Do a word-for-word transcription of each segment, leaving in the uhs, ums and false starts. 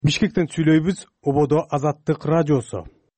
Бишкектен сүйлөйбүз, ободо Азаттык радиосу.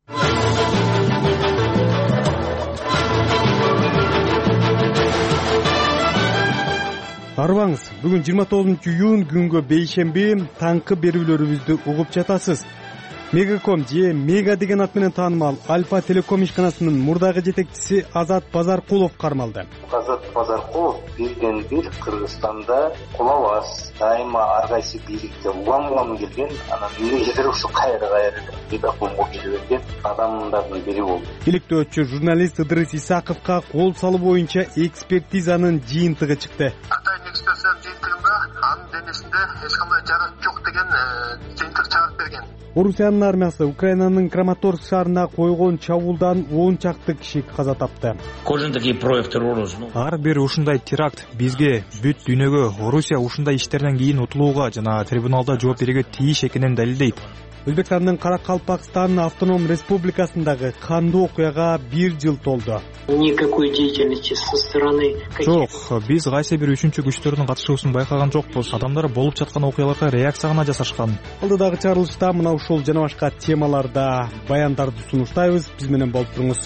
Арбаңыз, бүгүн жыйырма тогузунчу июнь күнгө бейшемби таңкы берүүлөрүбүздү угуп жатасыз. Мегаком же Мега деген ат менен таанымал Альфа телеком ишканасынын мурдагы жетекчиси Азат Базаркулов кармалды. Азат Базаркулов бирден бир Кыргызстанда кулабас, дайыма ар кайсы бийликте улам улам келген, анан элдер ушу кайра кайра Мегакомго келип берген адамдардын бири болду. Иликтөөчү журналист Ыдырыс Исаковго кол салуу боюнча экспертизанын жыйынтыгы чыкты. Экспертизанын жыйынтыгында анын денесинде эч кандай жарак жок деген жыйынтык чыгарып берген. Орусиянын армиясы Украинанын Краматорск шаарына койгон чабуулдан он чакты киши каза тапты. Ар бир ушундай теракт бизге, бүт дүйнөгө Орусия ушундай иштерден кийин утулууга жана трибуналда жооп берүүгө тийиш экенин далилдейт. Өзбекстандын Каракалпакстан автоном республикасындагы кандуу окуяга бир жыл толду. Никакой деятельности со стороны. Жок, биз кайсы бир үчүнчү күчтөрдүн катышуусун байкаган жокпуз. Адамдар болуп жаткан окуяларга реакция гана жасашкан. Алдыдагы чыгарылышта мына ушул жана башка темаларда баяндарды сунуштайбыз. Биз менен болуп туруңуз.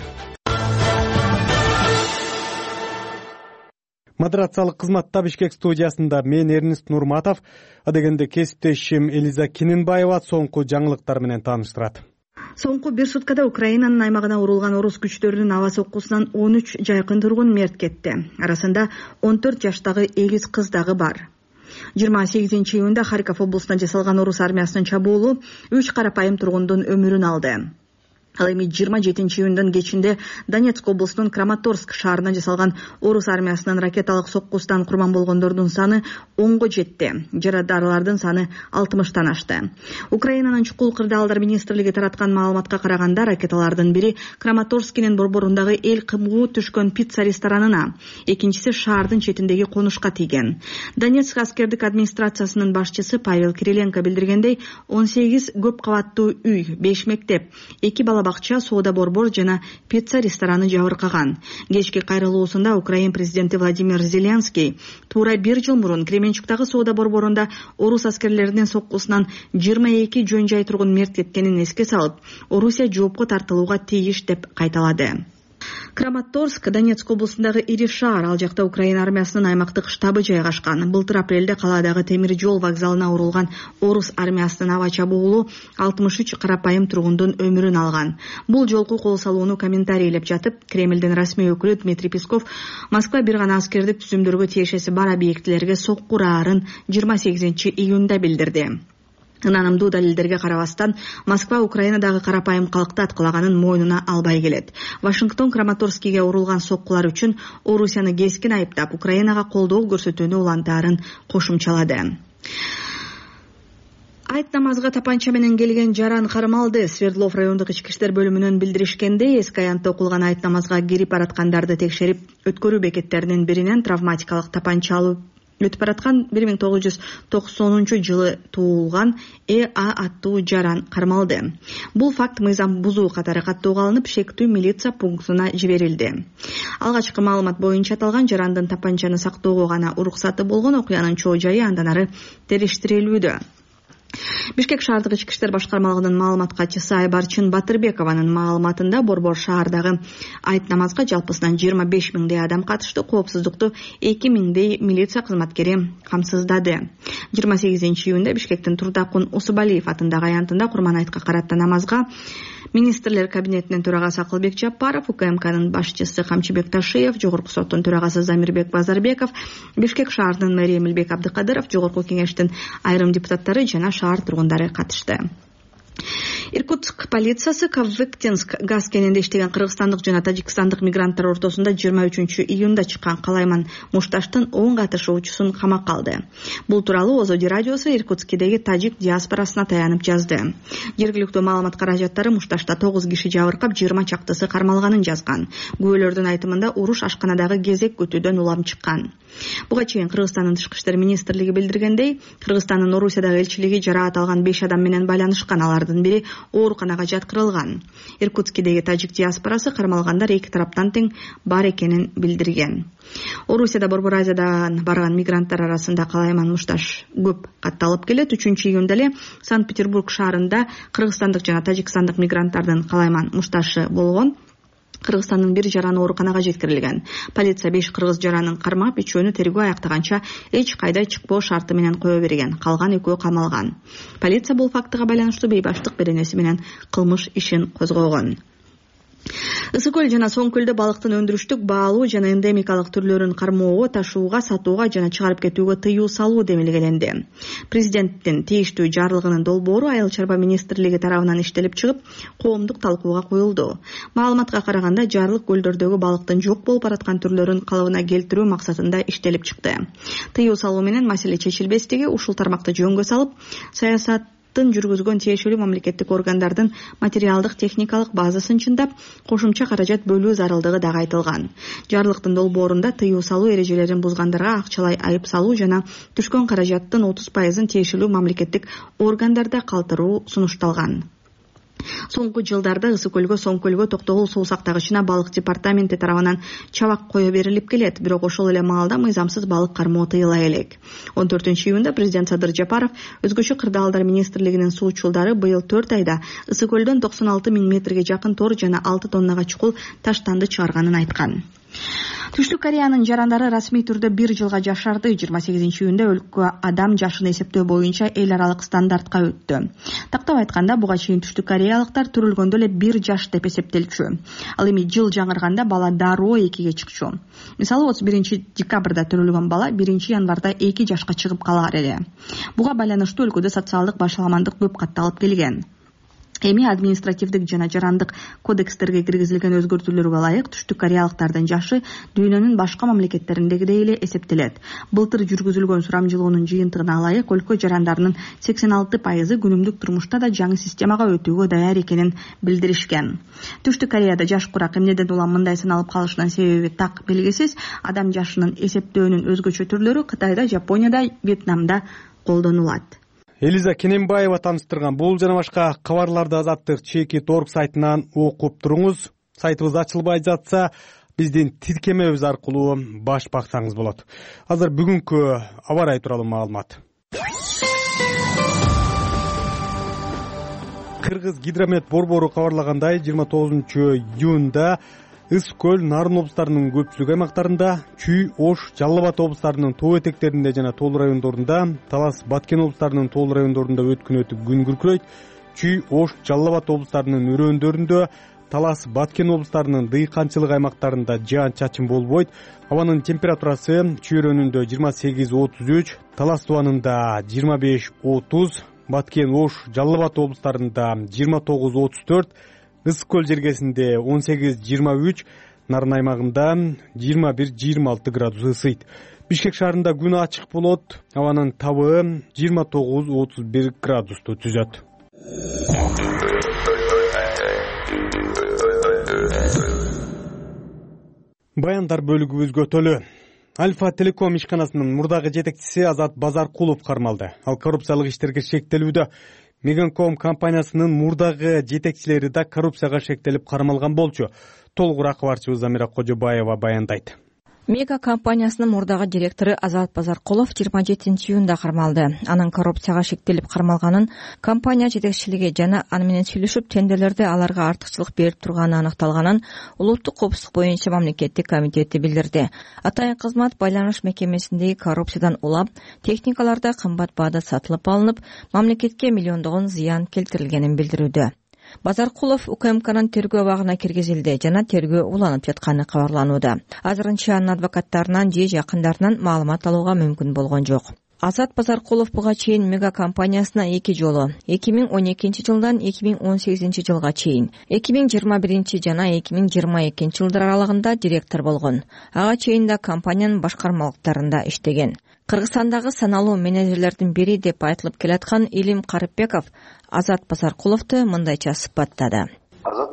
Модерациялык кызматта Бишкек студиясында мен Эрнист Нурматов, адегенде кесиптешим Элиза Киненбаева соңку жаңылыктар менен тааныштырат. Соңку бир суткада Украинанын аймагына урулган орус күчтөрүнүн аба соккусунан он үч жайкын тургун мерт кетти. Арасында он төрт жаштагы эгиз кыз дагы бар. жыйырма сегизинчи июнда Харьков облусунда жасалган орус армиясынын чабуулу үч карапайым тургундун өмүрүн алды. Ал эми жыйырма жетинчи июндун кечинде Донецк облусунун Краматорск шаарына жасалган орус армиясынын ракеталык соккусунан курман болгондордун саны онго жетти. Жарадарлардын саны алтымыштан ашты. Украинанын чукул кырдаалдар министрлиги тараткан маалыматка караганда ракеталардын бири Краматорскинин борборундагы эл кымгуу түшкөн пицца ресторанына, экинчиси шаардын четиндеги конушка тийген. Донецк аскердик администрациясынын башчысы Павел Кириленко билдиргендей, он сегиз көп кабаттуу үй, беш мектеп, эки бала бакча, соода борбор жана пицца рестораны жабыркаган. Кечки кайрылуусунда Украин президенти Владимир Зеленский туура бир жыл мурун Кременчуктагы соода борборунда орус аскерлеринин соккусунан жыйырма эки жөн жай тургун мерт кеткенин эске салып, Орусия жоопко тартылууга тийиш деп кайталады. Краматорск Донецк облусундагы ири шаар, ал жакта Украина армиясынын аймактык штабы жайгашкан. Былтыр апрелде каладагы темир жол вокзалына урулган орус армиясынын аба чабуулу алтымыш үч карапайым тургундун өмүрүн алган. Бул жолку кол салууну комментарийлеп жатып, Кремлдин расмий өкүлү Дмитрий Песков Москва бир гана аскерди түзүмдөргө тиешеси бар объектилерге сокку uraарын жыйырма сегизинчи июнда билдирди. Ынанымдуу далилдерге карабастан, Москва Украинадагы карапайым калкты аткылаганын мойнуна албай келет. Вашингтон Краматорскиге урулган соккулар үчүн Орусияны кескин айыптап, Украинага колдоо көрсөтүүнү улантаарын кошумчалады. Айт намазга тапанча менен келген жаран кармалды. Свердлов райондук ички иштер бөлүмүнөн билдиришкендей, эски аянтта окулган айт намазга кирип бараткандарды текшерип, өткөрүү бекеттеринин биринен травматикалык тапанча алып өтүп бараткан бир миң тогуз жүз токсонунчу жылы туулган Э А аттуу жаран кармалды. Бул факт мыйзам бузуу катары каттоого алынып, шектүү милиция пунктуна жиберилди. Алгачкы маалымат боюнча аталган жарандын тапанчаны сактоого гана уруксаты болгон, окуянын чоо жайы андан ары териштирилүүдө. Бишкек шаардык ички иштер башкармалыгынын маалымат катчысы Айбарчын Батырбекованын маалыматында борбор шаардагы айт намазга жалпысынан жыйырма беш миңдей адам катышты, коопсуздукту эки миңдей милиция кызматкери камсыздады. жыйырма сегизинчи июнда Бишкектин Турдакун Усубалиев атындагы аянтында Курман айтка карата намазга Министрлер кабинетинин төрагасы Акылбек Жапаров, У К М К'нын башчысы Камчыбек Ташиев, Жогорку соттун төрагасы Замирбек Базарбеков, Бишкек шаарынын мэри Эмилбек Абдыкадыров, Жогорку кеңештин айрым депутаттары жана шаар тургундары катышты. Иркутск полициясы Кавыктинск газ кенинде иштеген кыргызстандык жана тажикстандык мигранттар ортосунда жыйырма үчүнчү июнда чыккан Калайман Мушташтын он катышуучусун камакка алды. Бул тууралуу Озоди радиосу Иркутскидеги тажик диаспорасына таянып жазды. Жергиликтүү маалымат каражаттары Мушташта тогуз киши жабыркап, жыйырма чактысы кармалганын жазган. Күбөлөрдүн айтымында уруш ашканадагы кезек күтүүдөн улам чыккан. Буга чейин Кыргызстандын тышкы иштер министрлиги билдиргендей, Кыргызстандын Орусиядагы элчилиги жараат алган беш адам менен байланышкан, алардын бири ооруканага жаткырылган. Иркутскидеги тажик диаспорасы кармалгандар эки тараптан тең бар экенин билдирген. Орусияда Борбор Азиядан барган мигранттар арасында Калайман Мушташ көп катталып келет. үчүнчү июнда эле Санкт-Петербург шаарында кыргызстандык жана тажикстандык мигранттардын Калайман Мушташы болгон. Кыргызстандын бир жараны ооруканага жеткирилген. Полиция беш кыргыз жаранын кармап, үчөөнү тергөө аяктаганча эч кайда чыкпоо шарты менен кое берген. Калган экөө камалган. Полиция бул фактыга байланыштуу бейбаштык беренеси менен кылмыш ишин козгогон. Ысык көл жана Соң көлдө балыктын өндүрүштүк, баалуу жана эндемикалык түрлөрүн кармоого, ташууга, сатууга жана чыгарып кетүүгө тыюу салуу демилгеленди. Президенттин тийиштүү жарлыгынын долбоору Айыл чарба министрлиги тарабынан иштелип чыгып, коомдук талкууга коюлду. Маалыматка караганда, жарлык көлдөрдөгү балыктын жок болуп бараткан түрлөрүн калыбына келтирүү максатында иштелип чыкты. Тыюу салуу менен маселе чечилбестиги, ушул тармакты жөнгө салып, саясат жүргүзгөн тиешелүү мамлекеттик органдардын материалдык техникалык базасын чындап, кошумча каражат бөлүү зарылдыгы дагы айтылган. Жарлыктын долбоорунда тыюу салуу эрежелерин бузгандарга акчалай айып салуу жана түшкөн каражаттын отуз пайызын тиешелүү мамлекеттик органдарда калтыруу сунушталган. Соңку жылдарда Ысык көлгө, Соң көлгө токтогул суу сактагычына балык департаменти тарабынан чабак кое берилип келет, бирок ошол эле маалда мыйзамсыз балык кармоо тыйыла элек. он төртүнчү июнда президент Садыр Жапаров өзгөчө кырдаалдар министрлигинин суучулдары быйыл төрт айда Ысык көлдөн токсон алты миң метрге жакын тор жана алты тоннага чукул таштанды чыгарганын айткан. Түштүк Кореянын жарандары расмий түрдө бир жылга жашарды. жыйырма сегизинчи июнда өлкө адам жашын эсептөө боюнча эл аралык стандартка өттү. Тактап айтканда, буга чейин түштүк кореялыктар төрөлгөндө эле бир жаш деп эсептелчү. Ал эми жыл жаңырганда бала дароо экиге чыкчу. Мисалы, отуз биринчи декабрда төрөлгөн бала биринчи январда эки жашка чыгып калар эле. Буга байланыштуу өлкөдө социалдык башаламандык көп катталып келген. Эми административдик жана жарандык кодекстерге киргизилген өзгөртүүлөргө ылайык түштүк кореялыктардын жашы дүйнөнүн башка мамлекеттериндегидей эле эсептелет. Былтыр жүргүзүлгөн сурамжылоонун жыйынтыгына ылайык өлкө жарандарынын сексен алты пайызы күнүмдүк турмушта да жаңы системага өтүүгө даяр экенин билдиришкен. Түштүк Кореяда жаш курак эмнеден улам мындай саналып калышынын себеби так белгисиз. Адам жашынын эсептөөнүн өзгөчө түрлөрү Кытайда, Жапонияда, Вьетнамда колдонулат. Элиза Кененбаева таныстырган бул жана башка кабарларды Азаттык Чекит орг сайтынан окуп туруңуз. Сайтыбыз ачылбай жатса, биздин тиркемебиз аркылуу баш баксаңыз болот. Азыр бүгүнкү аба ырайы тууралуу маалымат. Кыргыз гидромет борбору кабарлагандай, жыйырма тогузунчу июнда Ысык көл, Нарын облустарынын көпчүлүк аймактарында, Чүй, Ош, Жалал Абад облустарынын тоо этектеринде жана тоолуу райондорунда, Талас, Баткен облустарынын тоолуу райондорунда өткүн өтүп күн күркүрөйт. Чүй, Ош, Жалал Абад облустарынын өрөөндөрүндө, Талас, Баткен облустарынын дыйканчылык аймактарында жаан-чачын болбойт. Абанын температурасы Чүй өрөөнүндө жыйырма сегиз отуз үч, Талас тубанында жыйырма беш отуз, Баткен, Ош, Жалал Абад облустарында жыйырма тогуз отуз төрт, Ысык көл жергесинде он сегиз жыйырма үч, Нарын аймагында жыйырма бир жыйырма алты градус ысыйт. Бишкек шаарында күн ачык болот. Абанын табы жыйырма тогуз отуз бир градусту түзөт. Баяндар бөлүгүбүз көтөлү. Альфа Телеком ишканасынын мурдагы жетекчиси Азат Базаркулов кармалды. Ал коррупциялык иштерге шектелүүдө. Меганком компаниясынын мурдагы жетекчилери да коррупцияга шектелип кармалган болчу. Толугураак кабарчыбыз Замира Кожобаева баяндайт. Мега компаниясынын мурдагы директору Азат Базаркулов жыйырма жетинчи июнда кармалды. Анын коррупцияга шектелип кармалганын, компания жетекчилиги жана аны менен сүйлөшүп тендерлерде аларга артыкчылык берип турганы аныкталганын Улуттук коопсуздук боюнча мамлекеттик комитети билдирди. Атайын кызмат байланыш мекемесиндеги коррупциядан улап, техникаларда кымбат баада сатылып алынып, мамлекетке миллиондогон зыян келтирилгенин билдирүүдө. Базаркулов УКМКнын тергөө абагына киргизилди жана тергөө уланып жатканы кабарланууда. Азырынча анын адвокаттарынан же жакындарынан маалымат алууга мүмкүн болгон жок. Азат Базаркулов буга чейин мега компаниясына эки жолу эки миң он экинчи жылдан эки миң он сегизинчи жылга чейин, эки миң жыйырма биринчи жана эки миң жыйырма экинчи жылдар аралыгында директор болгон. Ага чейин да компаниянын башкармалыктарында иштеген. Кыргызстандагы саналуу менеджерлердин бири деп айтылып келаткан Илим Карыпбеков Азат Базаркуловду мындайча сыпаттады. Азат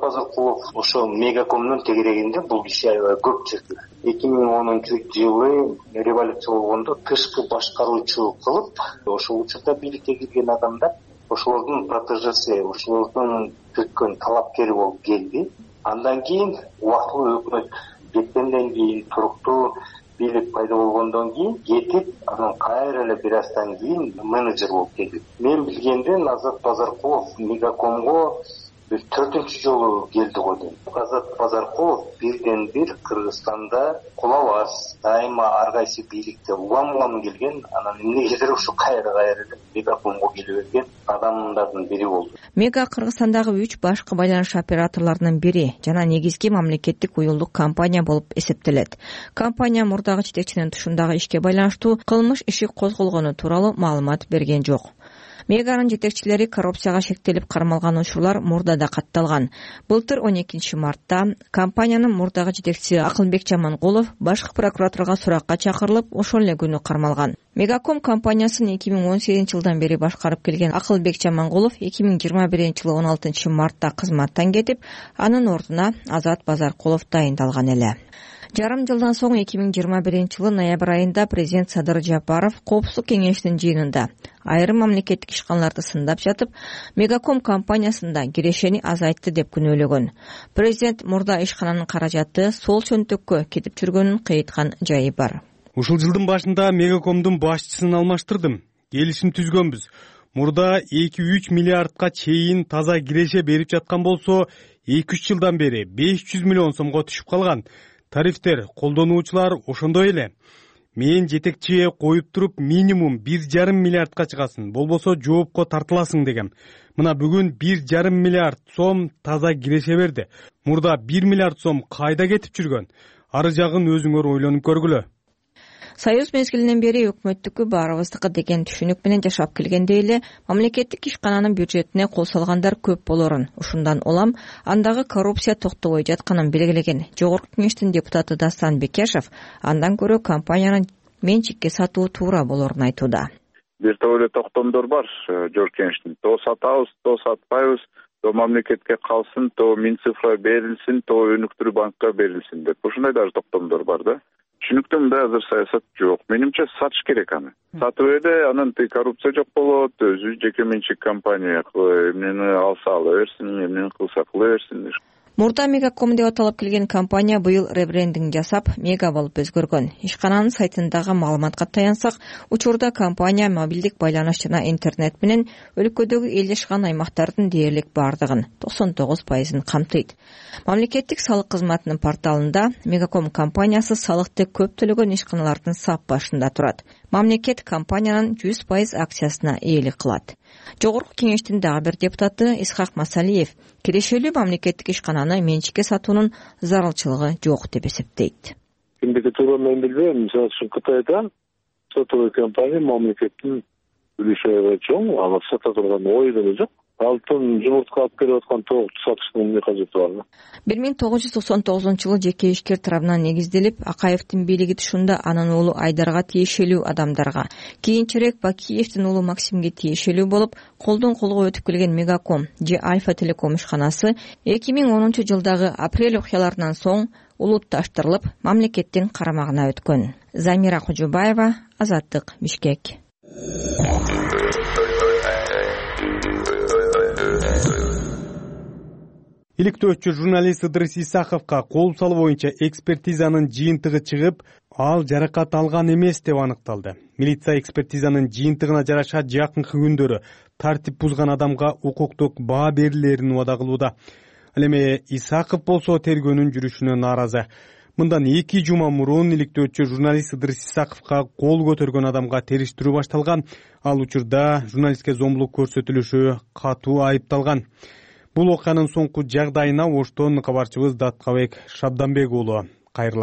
Базаркулов ошо Мегакомдун тегерегинде бул киши аябай көп жүрдү. эки миң онунчу жылы революция болгондо тышкы башкаруучу кылып, ошол учурда бийликке кирген адамдар ошолордун протежеси, ошолордун күткөн талапкери болуп келди. Андан кийин убактылуу өкмөт кеткенден кийин, туруктуу бийлик пайда болгондон кийин кетип, анан кайра эле бир аздан кийин менеджер болуп келди. Мен билгенден Азат Базаркулов Мегакомго бир төртүнчү жолу келди го дейм. Азат Базаркулов бирден бир Кыргызстанда кулабас, дайыма ар кайсы бийликте улам улам келген, анан эмнегедир ушу кайра кайра Мегакомго келе берген адамдардын бири болду. Мега Кыргызстандагы үч башкы байланыш операторлорунун бири жана негизги мамлекеттик уюлдук компания болуп эсептелет. Компания мурдагы жетекчинин тушундагы ишке байланыштуу кылмыш иши козголгону тууралуу маалымат берген жок. Меганын жетекчилери коррупцияга шектелип кармалган учурлар мурда да катталган. Былтыр он экинчи мартта компаниянын мурдагы жетекчиси Акылбек Жамангулов башкы прокуратурага суракка чакырылып, ошол эле күнү кармалган. Мегаком компаниясын эки миң он сегизинчи жылдан бери башкарып келген Акылбек Жамангулов эки миң жыйырма биринчи жылы он алтынчы мартта кызматтан кетип, анын ордуна Азат Базаркулов дайындалган эле. Жарым жылдан соң эки миң жыйырма биринчи жылы ноябрь айында президент Садыр Жапаров Коопсуздук кеңешинин жыйынында айрым мамлекеттик ишканаларды сындап жатып, Мегаком компаниясында кирешени азайтты деп күнөөлөгөн. Президент мурда ишкананын каражаты сол чөнтөккө кетип жүргөнүн кыйыткан жайы бар. Ушул жылдын башында Мегакомдун башчысын алмаштырдым. Келишим түзгөнбүз. Мурда эки үч миллиардка чейин таза киреше берип жаткан болсо, эки үч жылдан бери беш жүз миллион сомго түшүп калган. Тарифтер, колдонуучулар ошондой эле. Мен жетекчиге коюп туруп минимум бир жарым миллиардка чыгасын, болбосо жоопко тартыласың дегем. Мына бүгүн бир жарым миллиард сом таза киреше берди. Мурда бир миллиард сом кайда кетип жүргөн? Ары жагын өзүңөр ойлонуп көргүлө. Союз мезгилинен бери өкмөттүкү баарыбыздыкы деген түшүнүк менен жашап келгендей эле мамлекеттик ишкананын бюджетине кол салгандар көп болорун, ушундан улам андагы коррупция токтобой жатканын белгилеген Жогорку кеңештин депутаты Дастан Бекешев андан көрө компаниянын менчикке сатуу туура болорун айтууда. Бир топ эле токтомдор бар Жогорку кеңештин. То сатабыз, то сатпайбыз, то мамлекетке калсын, то Минцифра берилсин, то өнүктүрүү банкка берилсин деп. Ушундай даже токтомдор бар да. Түшүнүктүү мындай азыр саясат жок. Менимче сатыш керек аны. Сатып эле анан коррупция жок болот, өзү жеке менчик компания эмнени алса ала берсин, эмнени кылса кыла берсин. Мурда Мегаком деп аталып келген компания быйыл ребрендинг жасап, Мега болуп өзгөргөн. Ишкананын сайтындагы маалыматка таянсак, учурда компания мобилдик байланыш жана интернет менен өлкөдөгү эл жашаган аймактардын дээрлик бардыгын токсон тогуз пайызын камтыйт. Мамлекеттик салык кызматынын порталында Мегаком компаниясы салыкты көп төлөгөн ишканалардын сап башында турат. Мамлекет компаниянын жүз пайыз акциясына ээлик кылат. Жогорку кеңештин дагы бир депутаты Исхак Масалиев кирешелүү мамлекеттик ишкананы менчикке сатуунун зарылчылыгы жок деп эсептейт. Кимдики туура мен билбейм. Мисалы үчүн Кытайда сатуу компания мамлекеттин үлүшү чоң, аны сата турган ой деле жок. Алтын жумуртка алып келип аткан тоокчу сатыштын эмне кажети барбы? бир миң тогуз жүз токсон тогузунчу жылы жеке ишкер тарабынан негизделип, Акаевдин бийлиги тушунда анын уулу Айдарга тиешелүү адамдарга, кийинчерээк Бакиевдин уулу Максимге тиешелүү болуп, колдон колго өтүп келген Мегаком же Альфа Телеком ишканасы эки миң онунчу жылдагы апрель окуяларынан соң улутташтырылып, мамлекеттин карамагына өткөн. Замира Кожобаева, Азаттык, Бишкек. Иликтөөчү журналист Ыдырыс Исаховго кол салуу боюнча экспертизанын жыйынтыгы чыгып, ал жаракат алган эмес деп аныкталды. Милиция экспертизанын жыйынтыгына жараша жакынкы күндөрү тартип бузган адамга укуктук баа берилерин убада кылууда. Ал эми Исахов болсо тергөөнүн жүрүшүнө нааразы. Мындан эки жума мурун иликтөөчү журналист Ыдырыс Исаховго кол көтөргөн адамга териштирүү башталган. Ал учурда журналистке зомбулук көрсөтүлүшү катуу айыпталган. Бул окуянын соңку жагдайына Оштон кабарчыбыз Даткабек Шабданбек уулу кайрылат.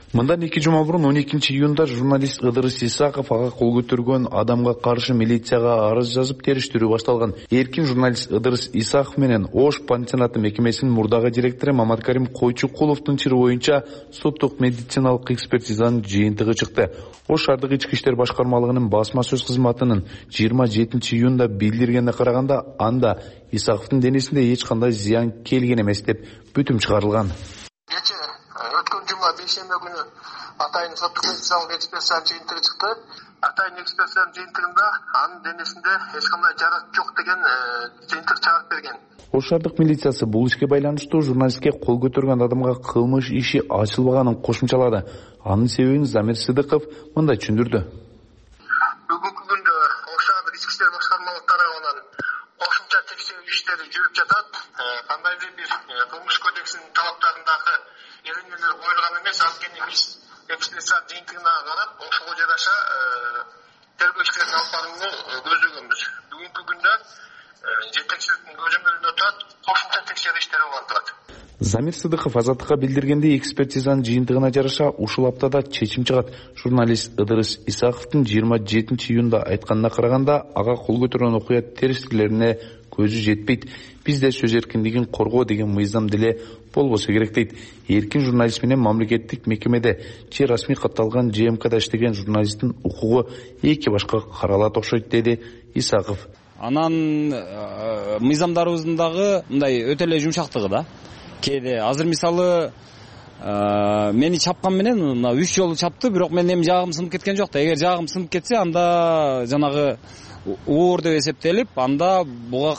Мындан эки жума мурун он экинчи июнда журналист Ыдырыс Исаков ага кол көтөргөн адамга каршы милицияга арыз жазып териштирүү башталган. Эркин журналист Ыдырыс Исаков менен Ош пансионаты мекемесинин мурдагы директору Маматкарим Койчукуловдун чыры боюнча соттук медициналык экспертизанын жыйынтыгы чыкты. Ош шаардык ички иштер башкармалыгынын басма сөз кызматынын жыйырма жетинчи июнда билдиргенине караганда, анда Исаковдун денесинде эч кандай зыян келген эмес деп бүтүм чыгарылган. Өткөн жума бейшемби күнү атайын соттук медициналык экспертизанын жыйынтыгы чыкты. Атайын экспертизанын жыйынтыгында анын денесинде эч кандай жарак жок деген жыйынтык чыгарып берген. Ош шаардык милициясы бул ишке байланыштуу журналистке кол көтөргөн адамга кылмыш иши ачылбаганын кошумчалады. Анын себебин Замир Сыдыков мындай түшүндүрдү. Бүгүнкү күндө Ош шаардык ички иштер башкармалыгы тарабынан кошумча текшерүү иштери жүрүп жатат. Кандайдыр бир кылмыш кодексинин талаптарындагы эренелер коюлган эмес, анткени биз экспертиза жыйынтыгына карап, ошого жараша тергөө иштерин алып барууну көздөгөнбүз. Бүгүнкү күндө жетекчиликтин көзөмөлүндө турат, кошумча текшерүү иштери уланып турат. Замир Сыдыков азаттыкка билдиргендей, экспертизанын жыйынтыгына жараша ушул аптада чечим чыгат. Журналист Ыдырыс Исаковдун жыйырма жетинчи июнда айтканына караганда, ага кол көтөргөн окуя терістиктерине көзү жетпейт. Бизде сөз эркиндигин коргоо деген мыйзам деле болбосо керек дейт. Эркин журналист менен мамлекеттик мекемеде же расмий катталган же эм када иштеген журналисттин укугу эки башка каралат окшойт, деди Исаков. Анан мыйзамдарыбыздын дагы мындай өтө эле жумшактыгы да. Кээде азыр мисалы мени чапкан менен мына үч жолу чапты, бирок мен эми жагым сынып кеткен жок да. Эгер жагым сынып кетсе, анда жанагы оор деп эсептелип, анда буга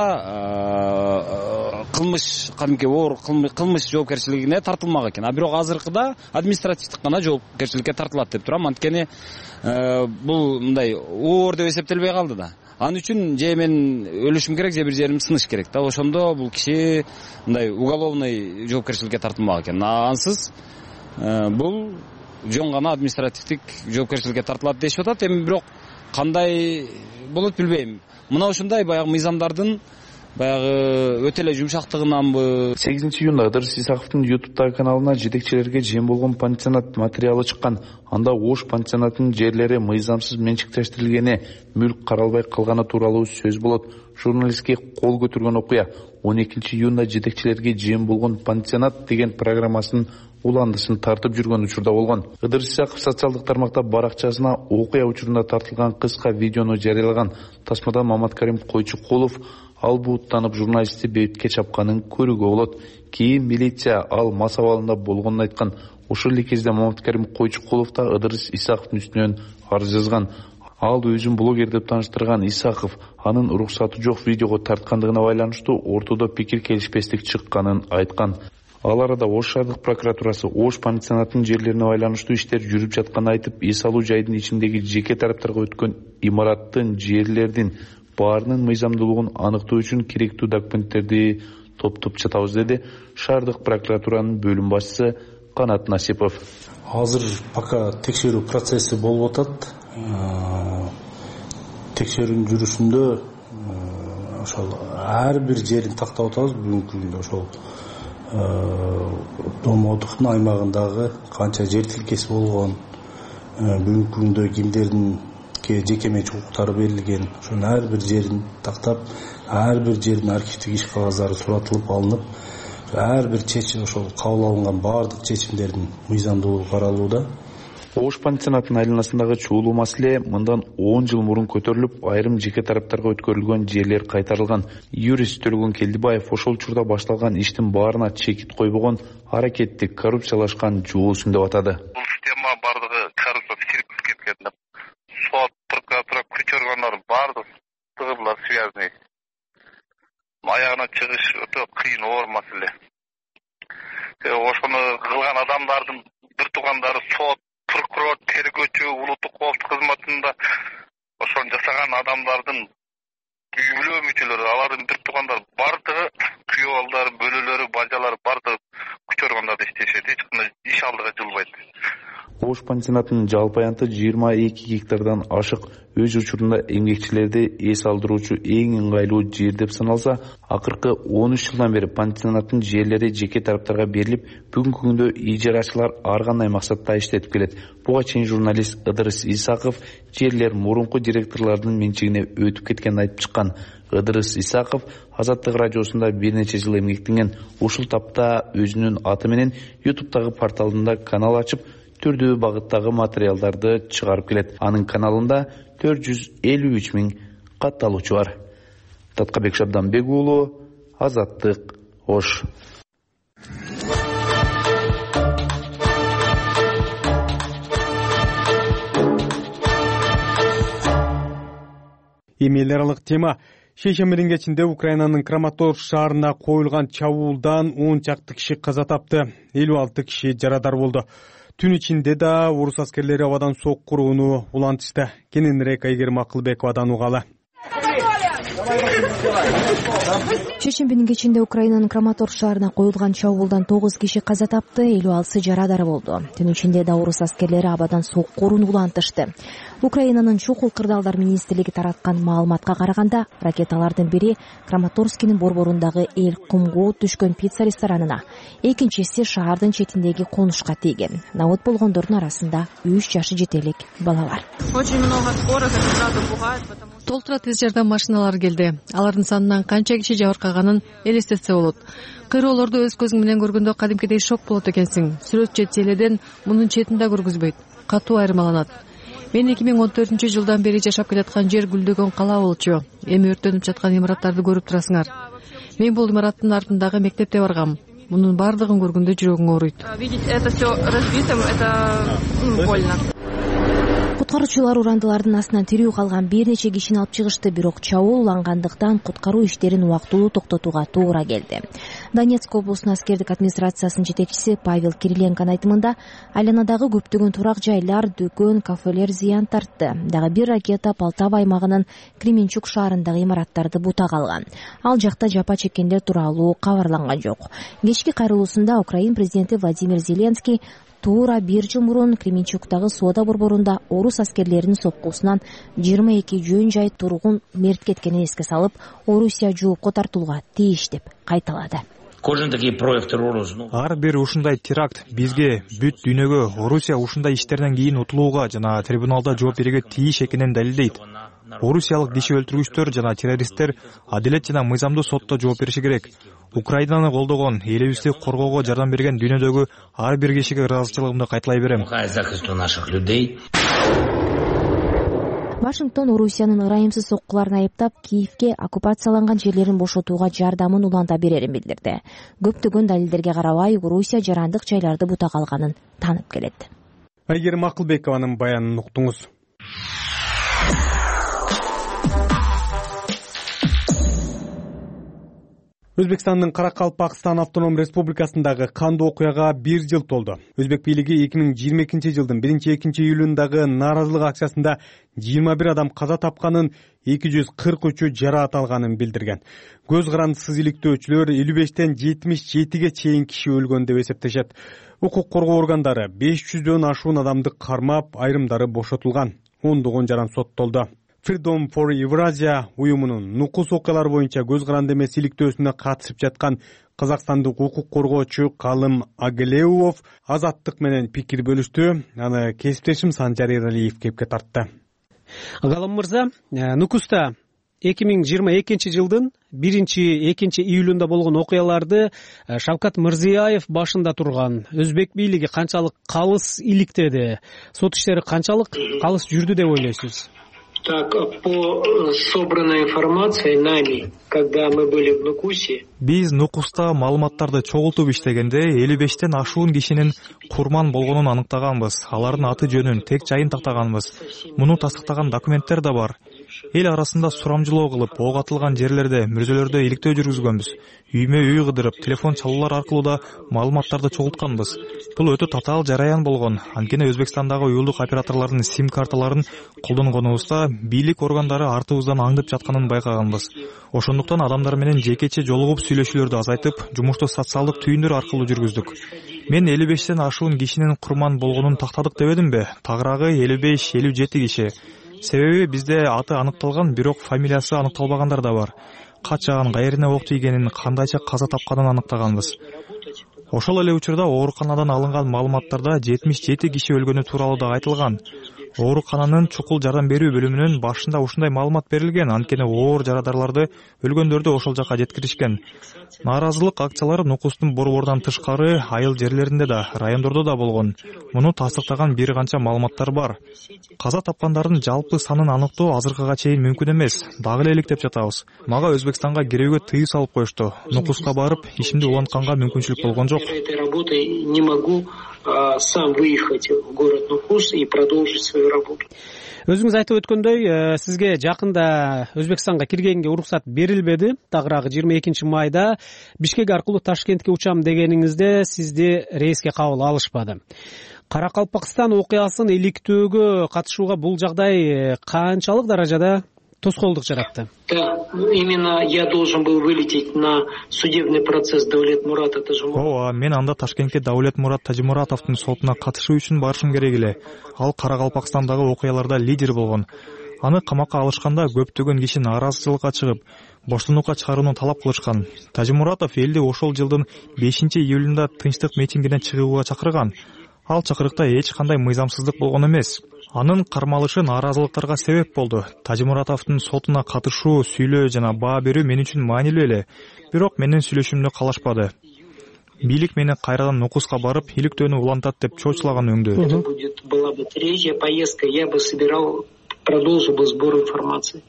карата кылмыш кадимки оор кылмыш жоопкерчилигине тартылмак экен. А бирок азыркыда административдик гана жоопкерчиликке тартылат деп турам. Анткени бул мындай оор деп эсептелбей калды да. Анын үчүн же мен өлүшүм керек, же бир жерим сыныш керек да. Ошондо бул киши мындай уголовный жоопкерчиликке тартылмак экен. Ансыз бул жөн гана административдик жоопкерчиликке тартылат дешип атат. Эми бирок кандай болот билбейм. Мына ушундай баягы мыйзамдардын баягы өтө эле жумшактыгынанбы. сегизинчи июнда Ыдырыс Исаковдун ютубтагы каналына жетекчилерге жем болгон пансионат материалы чыккан. Анда Ош пансионатынын жерлери мыйзамсыз менчиктештирилгени, мүлк каралбай калганы тууралуу сөз болот. Журналистке кол көтөргөн окуя он экинчи июнда жетекчилерге жем болгон пансионат деген программасынын уландысын тартып жүргөн учурда болгон. Ыдырыс Исаков социалдык тармакта баракчасына окуя учурунда тартылган кыска видеону жарыялаган. Тасмада Маматкарим Койчукулов ал бууттанып журналистти бейитке чапканын көрүүгө болот. Кийин милиция ал мас абалында болгонун айткан. Ошол эле кезде Маматкарим Койчукулов да Ыдырыс Исаковдун үстүнөн арыз жазган. Ал өзүн блогер деп тааныштырган Исаков анын уруксаты жок видеого тарткандыгына байланыштуу ортодо пикир келишпестик чыкканын айткан. Ал арада Ош шаардык прокуратурасы Ош пансионатынын жерлерине байланыштуу иштер жүрүп жатканын айтып, эс алуу жайдын ичиндеги жеке тараптарга өткөн имараттын, жерлердин баарынын мыйзамдуулугун аныктоо үчүн керектүү документтерди топтоп жатабыз, деди шаардык прокуратуранын бөлүм башчысы Канат Насипов. Азыр пока текшерүү процесси болуп атат. Текшерүүнүн жүрүшүндө ошол ар бир жерин тактап атабыз. Бүгүнкү күндө ошол Домодуктун аймагындагы канча жер тилкеси болгон, бүгүнкү күндө кимдердин жеке менчик укуктары берилген, ошонун ар бир жерин тактап, ар бир жердин архивдик иш кагаздары суратылып алынып, ар бир чечим ошол кабыл алынган баардык чечимдердин мыйзамдуулугу каралууда. Ош пансионатынын айланасындагы чуулуу маселе мындан он жыл мурун көтөрүлүп, айрым жеке тараптарга өткөрүлгөн жерлер кайтарылган. Юрист Төлөгөн Келдибаев ошол учурда башталган иштин баарына чекит койбогон, аракетти коррупциялашкан жуусун деп атады. Бул система бардыгы коррупцияга чиркип кеткен. Сот, прокуратура, күч органдары бардыгы булар связанный. Аягына чыгыш өтө кыйын, оор маселе. Ошону кылган адамдардын бир туугандары сот, прокурор, тергөөчү, улуттук коопсуздук кызматында ошону жасаган адамдардын үй бүлө мүчөлөрү, алардын бир туугандары бардыгы, күйөө балдары, бөлөлөрү, бажалары бардыгы күч органдарда иштешет. Эч кандай иш алдыга жылбайт. Ош пансионатынын жалпы аянты жыйырма эки гектардан ашык. Өз учурунда эмгекчилерди эс алдыруучу эң ыңгайлуу жер деп саналса, акыркы он үч жылдан бери пансионаттын жерлери жеке тараптарга берилип, бүгүнкү күндө ижарачылар ар кандай максатта иштетип келет. Буга чейин журналист Ыдырыс Исаков жерлер мурунку директорлордун менчигине өтүп кеткенин айтып чыккан. Ыдырыс Исаков Азаттык радиосунда бир нече жыл эмгектенген. Ушул тапта өзүнүн аты менен ютубтагы порталында канал ачып, түрдүү багыттагы материалдарды чыгарып келет. Анын каналында төрт жүз элүү үч миң катталуучу бар. Таткабек Шабданбек уулу, Азаттык, Ош. Эми эл аралык тема. Шейшембинин кечинде Украинанын Краматорск шаарына коюлган чабуулдан он чакты киши каза тапты, элүү алты киши жарадар болду. Түн ичинде да орус аскерлери абадан сокку урууну улантышты. Кененирээк Айгерим Акылбековадан угалы. Шейшембинин кечинде Украинанын Краматорск шаарына коюлган чабуулдан тогуз киши каза тапты, элүү алтысы жарадар болду. Түн ичинде да орус аскерлери абадан сокку урууну улантышты. Украинанын чокул кырдаалдар министрлиги тараткан маалыматка караганда, ракеталардын бири Краматорскинин борборундагы Эл Кумгоот түшкөн пицца ресторанына, экинчиси шаардын четиндеги конушка тийген. Набыт болгондордун арасында үч жашы жетелик бала бар. Толтура тез жардам машиналары келди. Алардын санынан канча киши жабыркаганын элестетсе болот. Кыйроолорду өз көзүң менен көргөндө кадимкидей шок болот экенсиң. Сүрөт же теледен мунун четин да көргүзбөйт. Катуу айырмаланат. Мен эки миң он төртүнчү жылдан бери жашап келаткан жер гүлдөгөн кала болчу. Эми өрттөнүп жаткан имараттарды көрүп турасыңар. Мен бул имараттын артындагы мектепте баргам. Мунун бардыгын көргөндө жүрөгүң ооруйт. Видеть это все разбитым, это больно. Куткаруучулар урандылардын астынан тирүү калган бир нече кишини алып чыгышты, бирок чабуул улангандыктан куткаруу иштерин убактылуу токтотууга туура келди. Донецк облусунун аскердик администрациясынын жетекчиси Павел Кириленконун айтымында, айланадагы көптөгөн турак жайлар, дүкөн, кафелер зыян тартты. Дагы бир ракета Полтава аймагынын Кременчук шаарындагы имараттарды бутак алган. Ал жакта жапа чеккендер тууралуу кабарланган жок. Кечки кайрылуусунда Украин президенти Владимир Зеленский туура бир жыл мурун Кременчуктагы Сода борборунда орус аскерлеринин соккусунан жыйырма эки жөн жай тургун мерт кеткенин эске салып, Орусия жоопко тартылууга тийиш деп кайталады. Ар бир ушундай теракт бизге бүт дүйнөгө Орусия ушундай иштерден кийин утулууга жана трибуналда жооп берүүгө тийиш экенин далилдейт. Орусиялык киши өлтүргүчтөр жана террористтер адилет жана мыйзамдуу сотто жооп бериши керек. Украинаны колдогон, элибизди коргоого жардам берген дүйнөдөгү ар бир кишиге ыраазычылыгымды кайталай берем. Вашингтон Орусиянын ырайымсыз соккуларын айыптап, Киевке оккупацияланган жерлерин бошотууга жардамын уланта берерин билдирди. Көптөгөн далилдерге карабай, Орусия жарандык жайларды бутак алганын таанып келет. Айгерим Акылбекованын баянын уктуңуз. Өзбекстандын Каракалпакстан автоном республикасындагы кандуу окуяга бир жыл толду. Өзбек бийлиги эки миң жыйырма экинчи жылдын биринчи экинчи июлундагы нааразылык акциясында жыйырма бир адам каза тапканын, эки жүз кырк үчү жараат алганын билдирген. Көз карандысыз иликтөөчүлөр элүү бештен жетимиш жетиге чейин киши өлгөн деп эсептешет. Укук коргоо органдары беш жүздөн ашуун адамды кармап, айрымдары бошотулган. ондогон жаран соттолду. Freedom for Eurasia уюмунун нукус окуялар боюнча көз каранды эмес иликтөөсүнө катышып жаткан казакстандык укук коргоочу Калым Агылеуов Азаттык менен пикир бөлүштү. Аны кесиптешим Санжар Эралиев кепке тартты. Калым мырза, нукуста эки миң жыйырма экинчи жылдын биринчи экинчи июлунда болгон окуяларды Шавкат Мирзиёев башында турган өзбек бийлиги канчалык калыс иликтеди? Сот иштери канчалык калыс жүрдү деп ойлойсуз? Так, по собранной информации нами, когда мы были в Нукусе... Биз Нукуста маалыматтарды чогултуп иштегенде элүү бештен ашуун кишинин курман болгонун аныктаганбыз. Алардын аты жөнүн, тек жайын тактаганбыз. Муну тастыктаган документтер да бар. эл арасында сурамжылоо кылып, ок атылган жерлерде, мүрзөлөрдө иликтөө жүргүзгөнбүз. Үймө үй кыдырып, телефон чалуулар аркылуу да маалыматтарды чогултканбыз. Бул өтө татаал жараян болгон. Анткени Өзбекстандагы уюлдук операторлордун сим карталарын колдонгонубузда бийлик органдары артыбыздан аңдып жатканын байкаганбыз. Ошондуктан адамдар менен жекече жолугуп сүйлөшүүлөрдү азайтып, жумушту социалдык түйүндөр аркылуу жүргүздүк. Мен элүү бештен ашуун кишинин курман болгонун тактадык дебедимби? Тагыраагы элүү беш элүү жети киши. Себеби бизде аты аныкталган, бирок фамилиясы аныкталбагандар да бар. Качан, кайерине ок тийгенин, кандайча каза тапканын аныктаганбыз. Ошол эле учурда ооруканадан алынган маалыматтарда жетимиш жети киши өлгөнү тууралуу да айтылган. Оорукананын чукул жардам берүү бөлүмүнүн башында ушундай маалымат берилген, анткени оор жарадарларды, өлгөндөрдү ошол жака жеткиришкен. Нааразылык акциялары Нукустун борборунан тышкары айыл жерлеринде да, райондордо да болгон. Муну тастыктаган бир канча маалыматтар бар. Каза тапкандардын жалпы санын аныктоо азыркыга чейин мүмкүн эмес. Дагы эле иликтеп жатабыз. Мага Өзбекстанга кирүүгө тыюу салып коюшту. Нукуска барып, ишимди улантканга мүмкүнчүлүк болгон жок. Сам выехать в город Нукус и продолжить свою работу. Өзүңүз айтып өткөндөй, сизге жакында Өзбекстанга киргенге уруксат берилбеди. Тагыраагы жыйырма экинчи майда Бишкек аркылуу Ташкентке учам дегениңизде сизди рейске кабыл алышпады. Каракалпакстан окуясын иликтөөгө катышууга бул жагдай канчалык даражада тоскоолдук жаратты? Да, именно я должен был вылететь на судебный процесс Даулет Мурата Тажимурата. Ооба, мен анда Ташкентке Даулет Мурат Тажимуратовдун сотуна катышуу үчүн барышым керек эле. Ал Каракалпакстандагы окуяларда лидер болгон. Аны камакка алышканда көптөгөн киши нааразычылыкка чыгып, боштондукка чыгарууну талап кылышкан. Тажимуратов элди ошол жылдын бешинчи июлунда тынчтык митингине чыгууга чакырган. Ал чакырыкта эч кандай мыйзамсыздык болгон эмес. Анын кармалышы нааразылыктарга себеп болду. Тажимуратовдун сотуна катышуу, сүйлөө жана баа берүү мен үчүн маанилүү эле. Бирок менин сүйлөшүүмдү калашпады. Бийлик мени кайрадан Нукуска барып, иликтөөнү улантат деп чоочулаган өңдү. Была бы третья поездка, я бы собирал, продолжил бы сбор информации.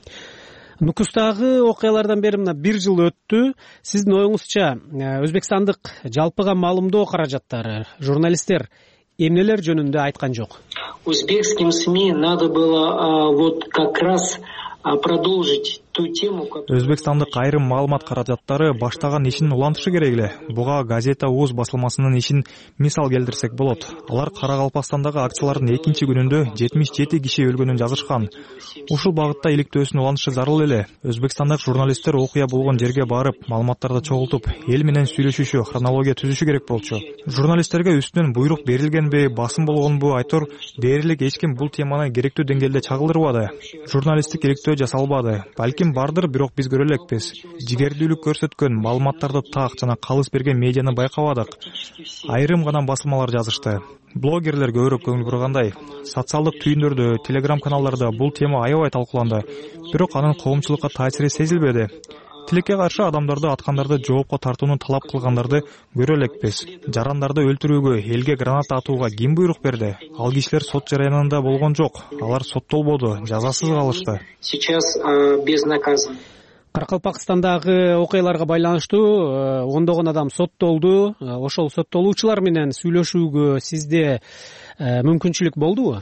Нукустагы окуялардан бери мына бир жыл өттү. Сиздин оюңузча, Өзбекстандык жалпыга маалымдоо каражаттары, журналисттер эмнелер жөнүндө айткан жок? Узбекским СМИ надо было вот как раз продолжить ту тему. Өзбекстандык айрым маалымат каражаттары баштаган ишин улантышы керек эле. Буга Газета УЗ басылмасынын ишин мисал келтирсек болот. Алар Каракалпакстандагы акциялардын экинчи күнүндө жетимиш жети киши өлгөнүн жазышкан. Ушул багытта иликтөөсүн улантышы зарыл эле. Өзбекстандык журналисттер окуя болгон жерге барып, маалыматтарды чогултуп, эл менен сүйлөшүшү, хронология түзүшү керек болчу. Журналисттерге үстүнөн буйрук берилгенби, басым болгонбу айтор дээрлик эч ким бул теманы керектүү деңгээлде чагылдырбады. Журналисттик иликтөө жасалбады. Балким бардыр, бирок биз көрө элекпиз. Жигердүүлүк көрсөткөн, маалыматтарды так жана калыс берген медианы байкабадык. Айрым гана басылмалар жазышты. Блогерлер көбүрөөк көңүл бургандай. Социалдык түйүндөрдө, телеграм каналдарда бул тема аябай талкууланды. Бирок анын коомчулукка таасири сезилбеди. Тилекке каршы адамдарды аткандарды жоопко тартууну талап кылгандарды көрө элекпиз. Жарандарды өлтүрүүгө, элге граната атууга ким буйрук берди? Ал кишилер сот жараянында болгон жок. Алар соттолбоду, жазасыз калышты. Сейчас безнаказан. Каракалпакстандагы окуяларга байланыштуу ондогон адам соттолду. Ошол соттолуучулар менен сүйлөшүүгө сизде мүмкүнчүлүк болдубу?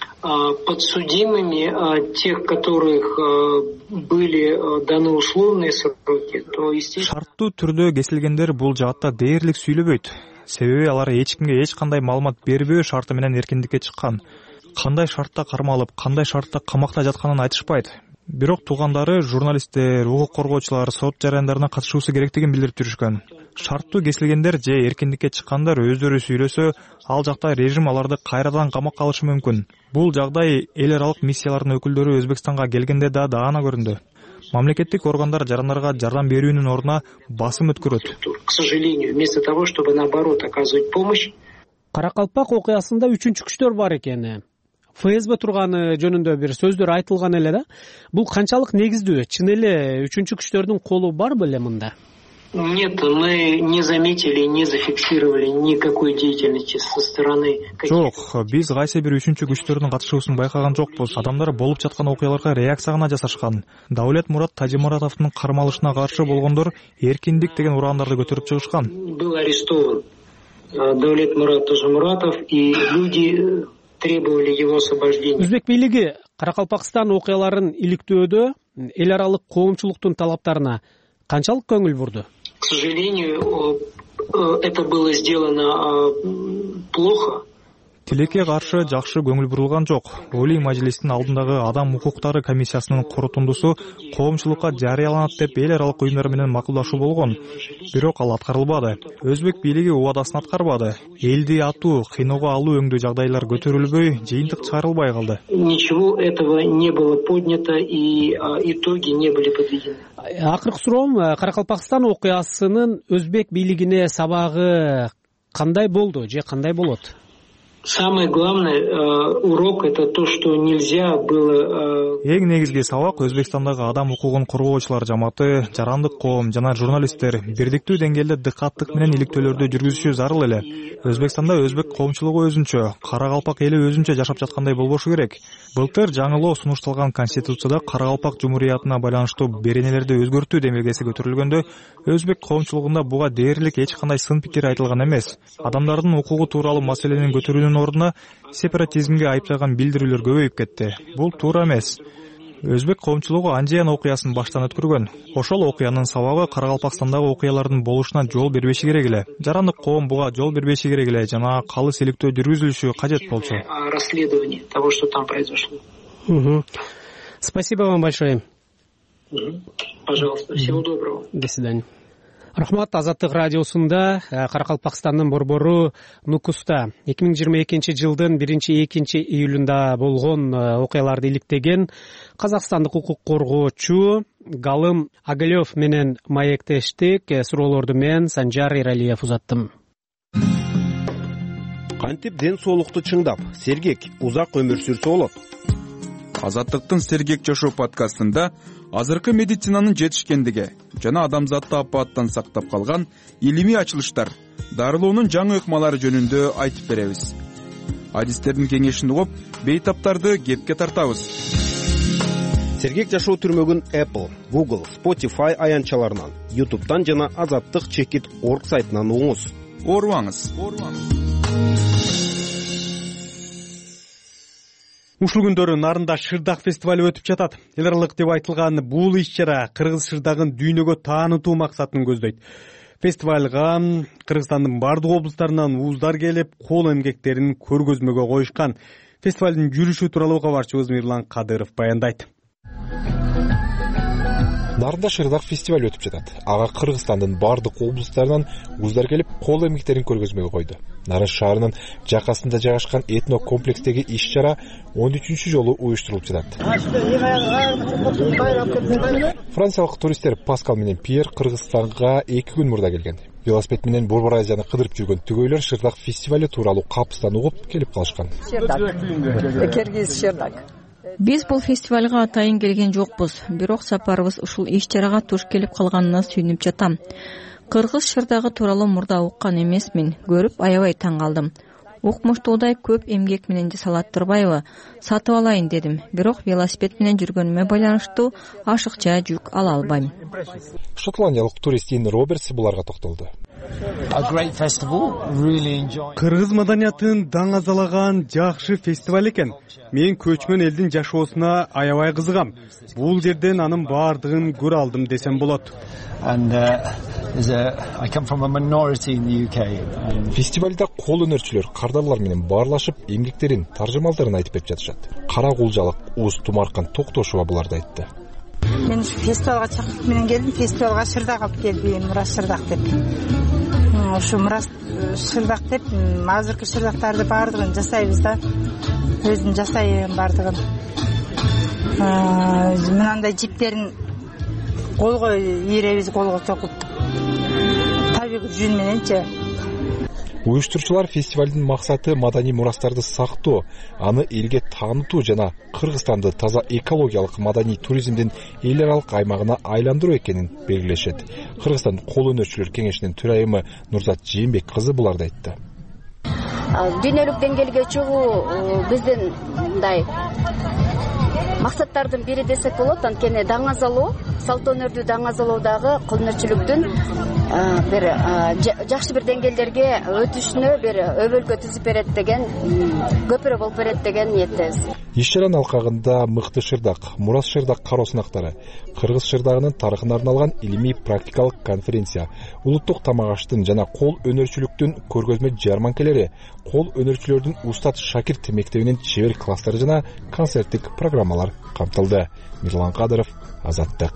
Подсудимыми тех, которых были даны условные сроки, то естественно... Шарттуу түрдө кесилгендер бул жаатта дээрлик сүйлөбөйт. Себеби алар эч кимге эч кандай маалымат бербөө шарты менен эркиндикке чыккан. Кандай шартта кармалып, кандай шартта камакта жатканын айтышпайт. Бирок туугандары, журналисттер, укук коргоочулар сот жараяндарына катышуусу керектигин билдирип жүрүшкөн. Шарттуу кесилгендер же эркиндикке чыккандар өздөрү сүйлөсө, ал жакта режим аларды кайрадан камакка алышы мүмкүн. Бул жагдай эл аралык миссиялардын өкүлдөрү Өзбекстанга келгенде да даана көрүндү. Мамлекеттик органдар жарандарга жардам берүүнүн ордуна басым өткөрөт. К сожалению, вместо того, чтобы наоборот оказывать помощь. Каракалпак окуясында үчүнчү күчтөр бар экен. ФСБ турганы жөнүндө бир сөздөр айтылган эле да. Бул канчалык негиздүү? Чын эле үчүнчү күчтөрдүн колу бар беле мында? Нет, мы не заметили, не зафиксировали никакой деятельности со стороны. Жок, биз кайсы бир үчүнчү күчтөрдүн катышуусун байкаган жокпуз. Адамдар болуп жаткан окуяларга реакция гана жасашкан. Даулет Мурат Тажимуратовдун кармалышына каршы болгондор эркиндик деген урандарды көтөрүп чыгышкан. Был арестован Даулет Мурат Тажимуратов, и люди требовали его освобождения. Өзбек бийлиги Каракалпакстан окуяларын иликтөөдө эл аралык коомчулуктун талаптарына канчалык көңүл бурду? К сожалению, это было сделано плохо. Тилекке каршы жакшы көңүл бурулган жок. Олий мажлистин алдындагы адам укуктары комиссиясынын корутундусу коомчулукка жарыяланат деп эл аралык уюмдар менен макулдашуу болгон. Бирок ал аткарылбады. Өзбек бийлиги убадасын аткарбады. Элди атуу, кыйноого алуу өңдүү жагдайлар көтөрүлбөй, жыйынтык чыгарылбай калды. Ничего этого не было поднято и итоги не были подведены. Акыркы суроом, Каракалпакстан окуясынын өзбек бийлигине сабагы кандай болду же кандай болот? Самый главный э, урок это то, что нельзя было. Э... Эң негизги сабак Өзбекстандагы адам укугун коргоочулар жамааты, жарандык коом жана журналисттер бирдиктүү деңгээлде дыкаттык менен иликтөөлөрдү жүргүзүшү зарыл эле. Өзбекстанда өзбек коомчулугу өзүнчө, Каракалпак эли өзүнчө жашап жаткандай болбошу керек. Былтыр жаңылоо сунушталган конституцияда Каракалпак жумуриятына байланыштуу беренелерди өзгөртүү демилгеси көтөрүлгөндө, өзбек коомчулугунда буга дээрлик эч кандай сын пикир айтылган эмес. Адамдардын укугу тууралуу маселени көтөрүүнүн ордуна сепаратизмге айыптаган билдирүүлөр көбөйүп кетти. Бул туура эмес. Өзбек коомчулугу Анжиян окуясын баштан өткөргөн. Ошол окуянын сабагы Каракалпакстандагы окуялардын болушуна жол бербеши керек эле. Жарандык коом буга жол бербеши керек эле жана калыс иликтөө жүргүзүлүшү кажет болчу. Расследование того, что там произошло. Спасибо вам большое. Пожалуйста, всего доброго. До свидания. Рахмат. Азаттык радиосунда Каракалпакстандын борбору Нукуста эки миң жыйырма экинчи жылдын биринчи экинчи июлунда болгон окуяларды иликтеген казакстандык укук коргоочу Галым Агалёв менен маектештик. Суроолорду мен Санжар Иралиев узаттым. Кантип ден соолукту чыңдап, сергек, узак өмүр сүрсө болот? Азаттыктын сергек жашоо подкастында азыркы медицинанын жетишкендиги жана адамзатты апаттан сактап калган илимий ачылыштар, дарылоонун жаңы ыкмалары жөнүндө айтып беребиз. Адистердин кеңешин угуп, бейтаптарды кепке тартабыз. Сергек жашоо түрмөгүн Apple, Google, Spotify аянтчаларынан, YouTube'дан жана азаттык чекит точка орг сайтынан угуңуз. Оорубаңыз. Ушул күндөрү Нарында шырдак фестивали өтүп жатат. Эл аралык деп айтылган бул иш-чара кыргыз шырдагын дүйнөгө таанытуу максатын көздөйт. Фестивалга Кыргызстандын бардык облустарынан ууздар келип, кол эмгектерин көргөзмөгө коюшкан. Фестивалдын жүрүшү тууралуу кабарчыбыз Мирлан Кадыров баяндайт. Нарында шырдак фестиваль өтүп жатат. Ага Кыргызстандын бардык облустарынан ууздар келип, кол эмгектерин көргөзмөгө койду. Нарын шаарынын жакасында жайгашкан этно комплекстеги иш-чара он үчүнчү жолу уюштурулуп жатат. Франциялык туристтер Паскал менен Пьер Кыргызстанга эки күн мурда келген. Велосипед менен Борбор Азияны кыдырып жүргөн түгөйлөр шырдак фестивали тууралуу капыстан угуп келип калышкан. Киргиз шырдак. Биз бул фестивалга атайын келген жокпуз, бирок сапарыбыз ушул иш-чарага туш келип калганына сүйүнүп жатам. Кыргыз шырдагы тууралуу мурда уккан эмесмин, көрүп аябай таң калдым. Укмуштуудай көп эмгек менен жасалат турбайбы? Сатып алайын дедим, бирок велосипед менен жүргөнүмө байланыштуу ашыкча жүк ала албайм. Шотландиялык турист Ин Робертс буларга токтолду. Кыргыз маданиятын даңазалаган жакшы фестиваль экен. Мен көчмөн элдин жашоосуна аябай кызыгам. Бул жерден анын баардыгын көрө алдым десем болот. Фестивалда кол өнөрчүлөр кардарлар менен баарлашып, эмгектерин, таржымалдарын айтып берип жатышат. Кара кулжалык Уз Тумаркан Токтошова буларды айтты. Мен фестивалга чакырып менен келдим, фестивалга шырдак алып келдим, мурас шырдак деп. Ушу мурас шырдак деп, азыркы шырдактарды баардыгын жасайбыз да. Өзүм жасайм баардыгын. Мынандай жиптерин колго ийребиз, колго токуп. Табигый жүн мененчи. Уюштурчулар фестивалдын максаты маданий мурастарды сактоо, аны элге таанытуу жана Кыргызстанды таза экологиялык маданий туризмдин эл аралык аймагына айландыруу экенин белгилешет. Кыргызстан кол өнөрчүлөр кеңешинин төрайымы Нурзат Жээнбек кызы буларды айтты. Дүйнөлүк деңгээлге чыгуу биздин мындай максаттардын бири десек болот. Анткени даңазалоо, салт өнөрдү даңазалоодагы кол өнөрчүлүктүн бир жакшы бир деңгээлдерге өтүшүнө бир өбөлгө түзүп берет деген, көпүрө болуп берет деген ниеттебиз. иш чаранын алкагында Мыкты Шырдак, Мурас Шырдак кароо сынактары, Кыргыз шырдагынын тарыхына арналган илимий практикалык конференция, улуттук тамак аштын жана кол өнөрчүлүктүн көргөзмө жарманкелери, кол өнөрчүлөрдүн устат шакирт мектебинин чебер класстары жана концерттик программалар камтылды. Мирлан Кадыров, Азаттык.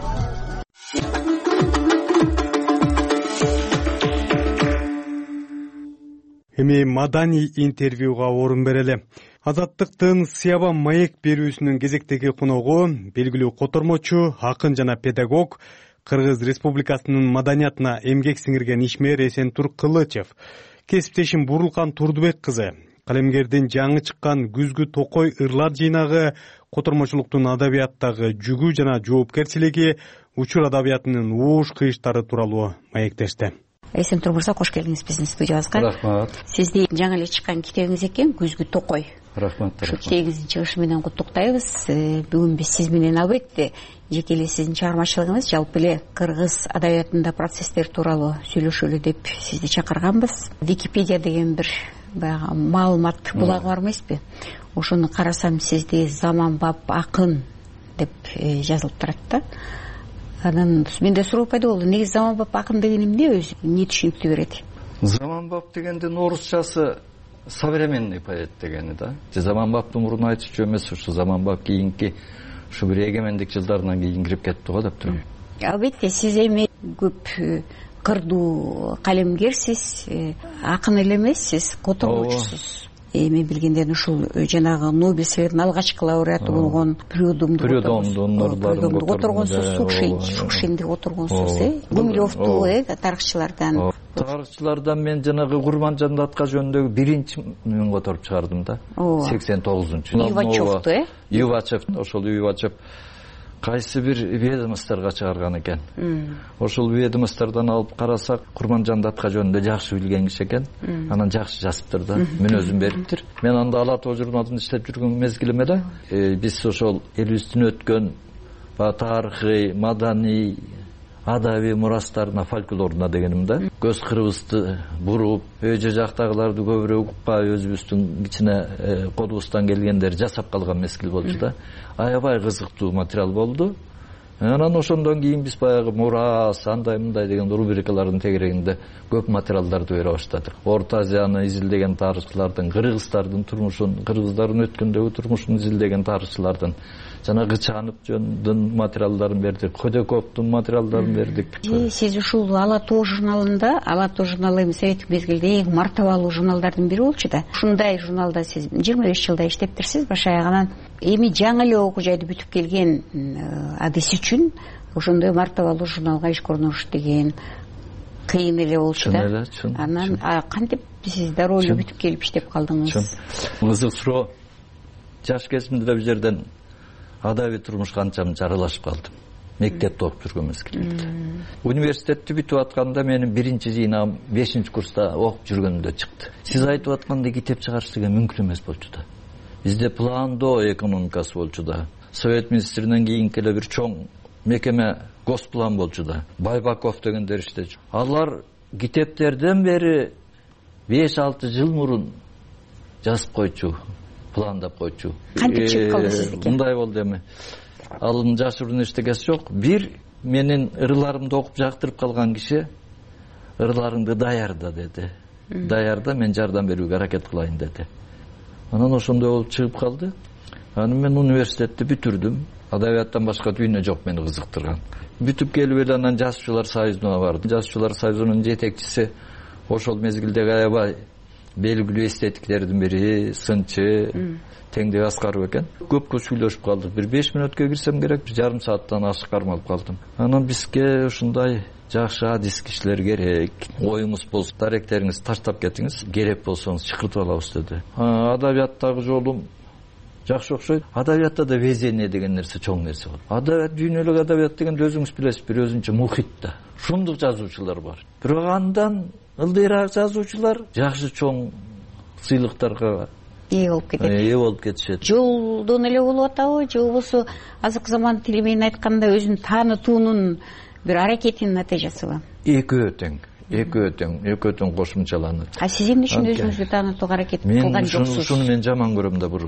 Эми маданий интервьюга орун берели. Азаттыктын Сыяба маек берүүсүнүн кезектеги коногу белгилүү котормочу, акын жана педагог, Кыргыз Республикасынын маданиятына эмгек сиңирген ишмер Эсентур Кылычев. Кесиптешим Бурулкан Турдубек кызы. Калемгердин жаңы чыккан Күзгү Токой ырлар жыйнагы котормочулуктун адабияттагы жүгү жана жоопкерчилиги, учур адабиятынын ууш кыйыштары тууралуу маектешти. Эсентур мырза, кош келдиңиз биздин студиябызга. Рахмат. Сизди жаңы эле чыккан китебиңиз экен, Күзгү Токой. Рахмат. Ушу китебиңиздин чыгышы менен куттуктайбыз. Бүгүн биз сиз менен албетте жеке эле сиздин чыгармачылыгыңыз, жалпы эле кыргыз адабиятында процесстер тууралуу сүйлөшөлү деп сизди чакырганбыз. Википедия деген бир баягы маалымат булагы бар эмеспи? Ошону карасам сизди заманбап акын деп жазылып турат да. Анан менде суроо пайда болду. Негизи заманбап акын деген эмне, өзү эмне түшүнүктү берет? Заманбап дегендин орусчасы современный поэт дегени да. Заманбаптын мурун айтчу эмес, ушу заманбап кийинки ушу бир эгемендик жылдарынан кийин кирип кетти го деп турам. Албетте сиз эми көп кырдуу калемгерсиз, акын эле эмес, сиз котормочусуз. Эми билгенден ушул жанагы Нобель сыйлыгынын алгачкы лауреаты болгон Прюдомду которгонсуз, Сукшинди которгонсуз, э? Гумилевду, э, тарыхчылардан. Тарыхчылардан мен жанагы Курманжан датка жөнүндөгү биринчи мен которуп чыгардым да. сексен тогузунчу жылы. Ювачевду, э? Ювачев, ошол Ювачев кайсы бир ведомстволорго чыгарган экен. Ошол ведомстволордон алып карасак, Курманжан датка жөнүндө жакшы билген киши экен. Анан жакшы жазыптыр да, мүнөзүн бериптир. Мен анда Ала Тоо журналында иштеп жүргөн мезгилимде да, биз ошол элибиздин өткөн тарыхый, маданий, адабий мурастарына, фольклоруна дегеним да, көз кырыбызды буруп, өйжө жактагыларды көбүрөөк укпай, өзүбүздүн кичине колубуздан келгендер жасап калган мезгил болчу да. Аябай кызыктуу материал болду. Анан ошондон кийин биз баягы мурас, андай мындай деген рубрикалардын тегерегинде көп материалдарды бере баштадык. Орто Азияны изилдеген тарыхчылардын, кыргыздардын турмушун, кыргыздардын өткөндөгү турмушун изилдеген тарыхчылардын жана Кычанов жөнүндө материалдарын бердик, Хөдөковдун материалдарын бердик. Сиз ушул Ала Тоо журналында, Ала Тоо журналы эми советтик мезгилде эң мартабалуу журналдардын бири болчу да. Ушундай журналда сиз жыйырма беш жылда иштептирсиз, баш аягынан. Эми жаңы эле окуу жайды бүтүп келген адис үчүн ошондой мартабалуу журналга ишке орношуш деген кыйын эле болчу да. Анан кантип сиз дароо эле бүтүп келип иштеп калдыңыз? Кызык суроо. Жаш кезимде бул жерден адабий турмушка анчамынча аралашып калдым. Мектепте окуп жүргөн мезгилимде. Университетти бүтүп атканда менин биринчи жыйнагым бешинчи курста окуп жүргөнүмдө чыкты. Сиз айтып аткандай китеп чыгарыш деген мүмкүн эмес болчу да. Бизде пландоо экономикасы болчу да. Совет министринен кийинки эле бир чоң мекеме Госплан болчу да. Байбаков дегендер иштечү. Алар китептерден бери беш алты жыл мурун жазып койчу, пландап койчу. Кантип чыгып калды сиздики? Мындай болду эми. Алын жашыруун эчтекеси жок. Бир менин ырларымды окуп жактырып калган киши ырларыңды даярда деди. Даярда, мен жардам берүүгө аракет кылайын деди. Анан ошондой болуп чыгып калды. Анан мен университетти бүтүрдүм. Адабияттан башка дүйнө жок мени кызыктырган. Бүтүп келип эле анан жазуучулар союзуна бардым. Жазуучулар союзунун жетекчиси ошол мезгилдеги аябай белгилүү эстетиктердин бири, сынчы Теңдек Аскаров экен. Көпкө сүйлөшүп калдык. Бир беш мүнөткө кирсем керек, бир жарым сааттан ашык кармалып калдым. Анан бизге ушундай жакшы адис кишилер керек. Оюңуз болсо, даректериңизди таштап кетиңиз, керек болсоңуз чакыртып алабыз деди. Адабияттагы жолум жакшы окшойт. Адабиятта да везение деген нерсе чоң нерсе бар. Адабият, дүйнөлүк адабият деген өзүңүз билесиз, бир өзүнчө мухит да. Шундук жазуучулар бар. Бирок андан ылдыйраак жазуучулар жакшы чоң сыйлыктарга ээ болуп кетет. Ээ болуп кетишет. Жолдон эле болуп атабы, же болбосо азыркы заман тили менен айтканда өзүн таанытуунун бир аракетинин натыйжасыбы? Экөө тең. Экөө тең, экөө тең кошумчаланат. А сиз эмне үчүн өзүңүздү таанытууга аракет кылган жоксуз? Мен шуну мен жаман көрөм да бурул.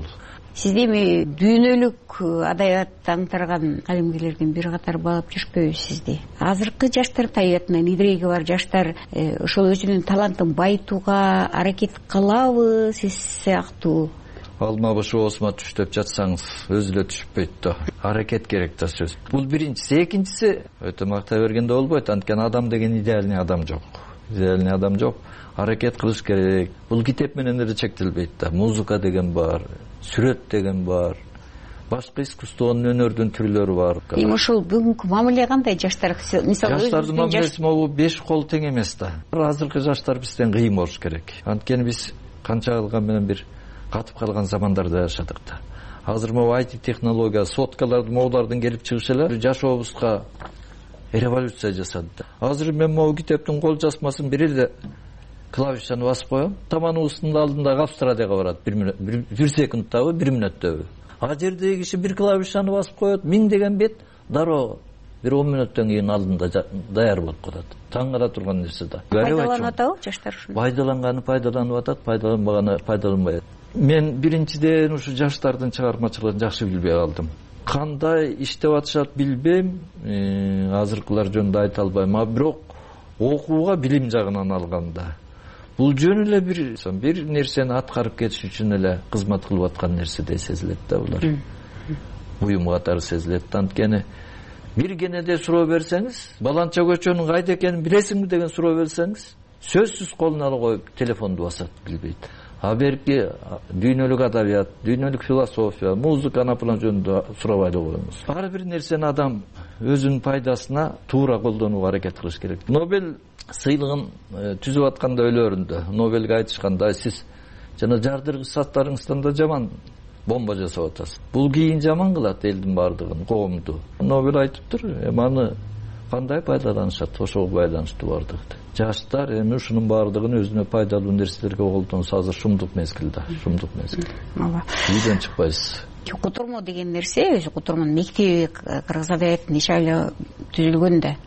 сизде эми дүйнөлүк адабиятты аңтарган калемгерлерден бир катар баалап жүрүшпөйбү сизди? Азыркы жаштар, табиятынан идиреги бар жаштар ошол өзүнүн талантын байытууга аракет кылабы сиз сыяктуу? Алма башы осума түш деп жатсаңыз өзү эле түшпөйт да. Аракет керек да сөз. Бул биринчиси. Экинчиси өтө мактай бергенде болбойт. Анткени адам деген идеальный адам жок. Идеальный адам жок. Аракет кылыш керек. Бул китеп менен эле чектелбейт да. Музыка деген бар, сүрөт деген бар. Башка искусствонун, өнөрдүн түрлөрү бар. Эми ошол бүгүнкү мамиле кандай жаштар? Мисалы жаштардын мамилеси могу беш кол тең эмес да. Азыркы жаштар бизден кыйын болуш керек. Анткени биз канча кылган менен бир катып калган замандарда жашадык да. Азыр могу ай ти технология, соткалардын, моулардын келип чыгышы эле жашообузга революция жасады да. Азыр мен могу китептин кол жазмасын бир эле клавишаны басып коем, таманыбыздын алдындагы Австриядага барат. бир секундтабы, бир мүнөттөбү. А жердеги киши бир клавишаны басып коет, миң деген бет дароо бир он мүнөттөн кийин алдында даяр болуп калат. Таң кала турган нерсе да. Пайдаланып атабы жаштар ушуну? Пайдаланганы пайдаланып атат, пайдаланбаганы пайдаланбайт. Мен биринчиден ушу жаштардын чыгармачылыгын жакшы билбей калдым. Кандай иштеп атышат билбейм, азыркылар жөнүндө айта албайм, а бирок окууга билим жагынан алганда бул жөн эле бир бир нерсени аткарып кетиш үчүн эле кызмат кылып аткан нерседей сезилет да булар. Буюм катары сезилет. Анткени бир кенеде суроо берсеңиз, баланча көчөнүн кайда экенин билесиңби деген суроо берсеңиз, сөзсүз колуна алып коюп телефонду басат, билбейт. А берки дүйнөлүк адабият, дүйнөлүк философия, музыка анаплан жөнүндө сурабай эле коебуз. Ар бир нерсени адам өзүнүн пайдасына туура колдонууга аракет кылыш керек. Нобель сыйлыгын түзүп атканда өлөрүндө Нобельге айтышканда, сиз жана жардыргыч заттарыңыздан да жаман бомба жасап атасыз. Бул кийин жаман кылат элдин баардыгын, коомду. Нобель айтыптыр, эми аны кандай пайдаланышат, ошого байланыштуу баардыгы. Жаштар эми ушунун баардыгын өзүнө пайдалуу нерселерге колдонсо азыр шумдук мезгил да, шумдук мезгил. Ооба. Үйдөн чыкпайсыз. Котормо деген нерсе, өзү котормонун мектеби кыргыз адабиятында нече айла түзүлгөн да.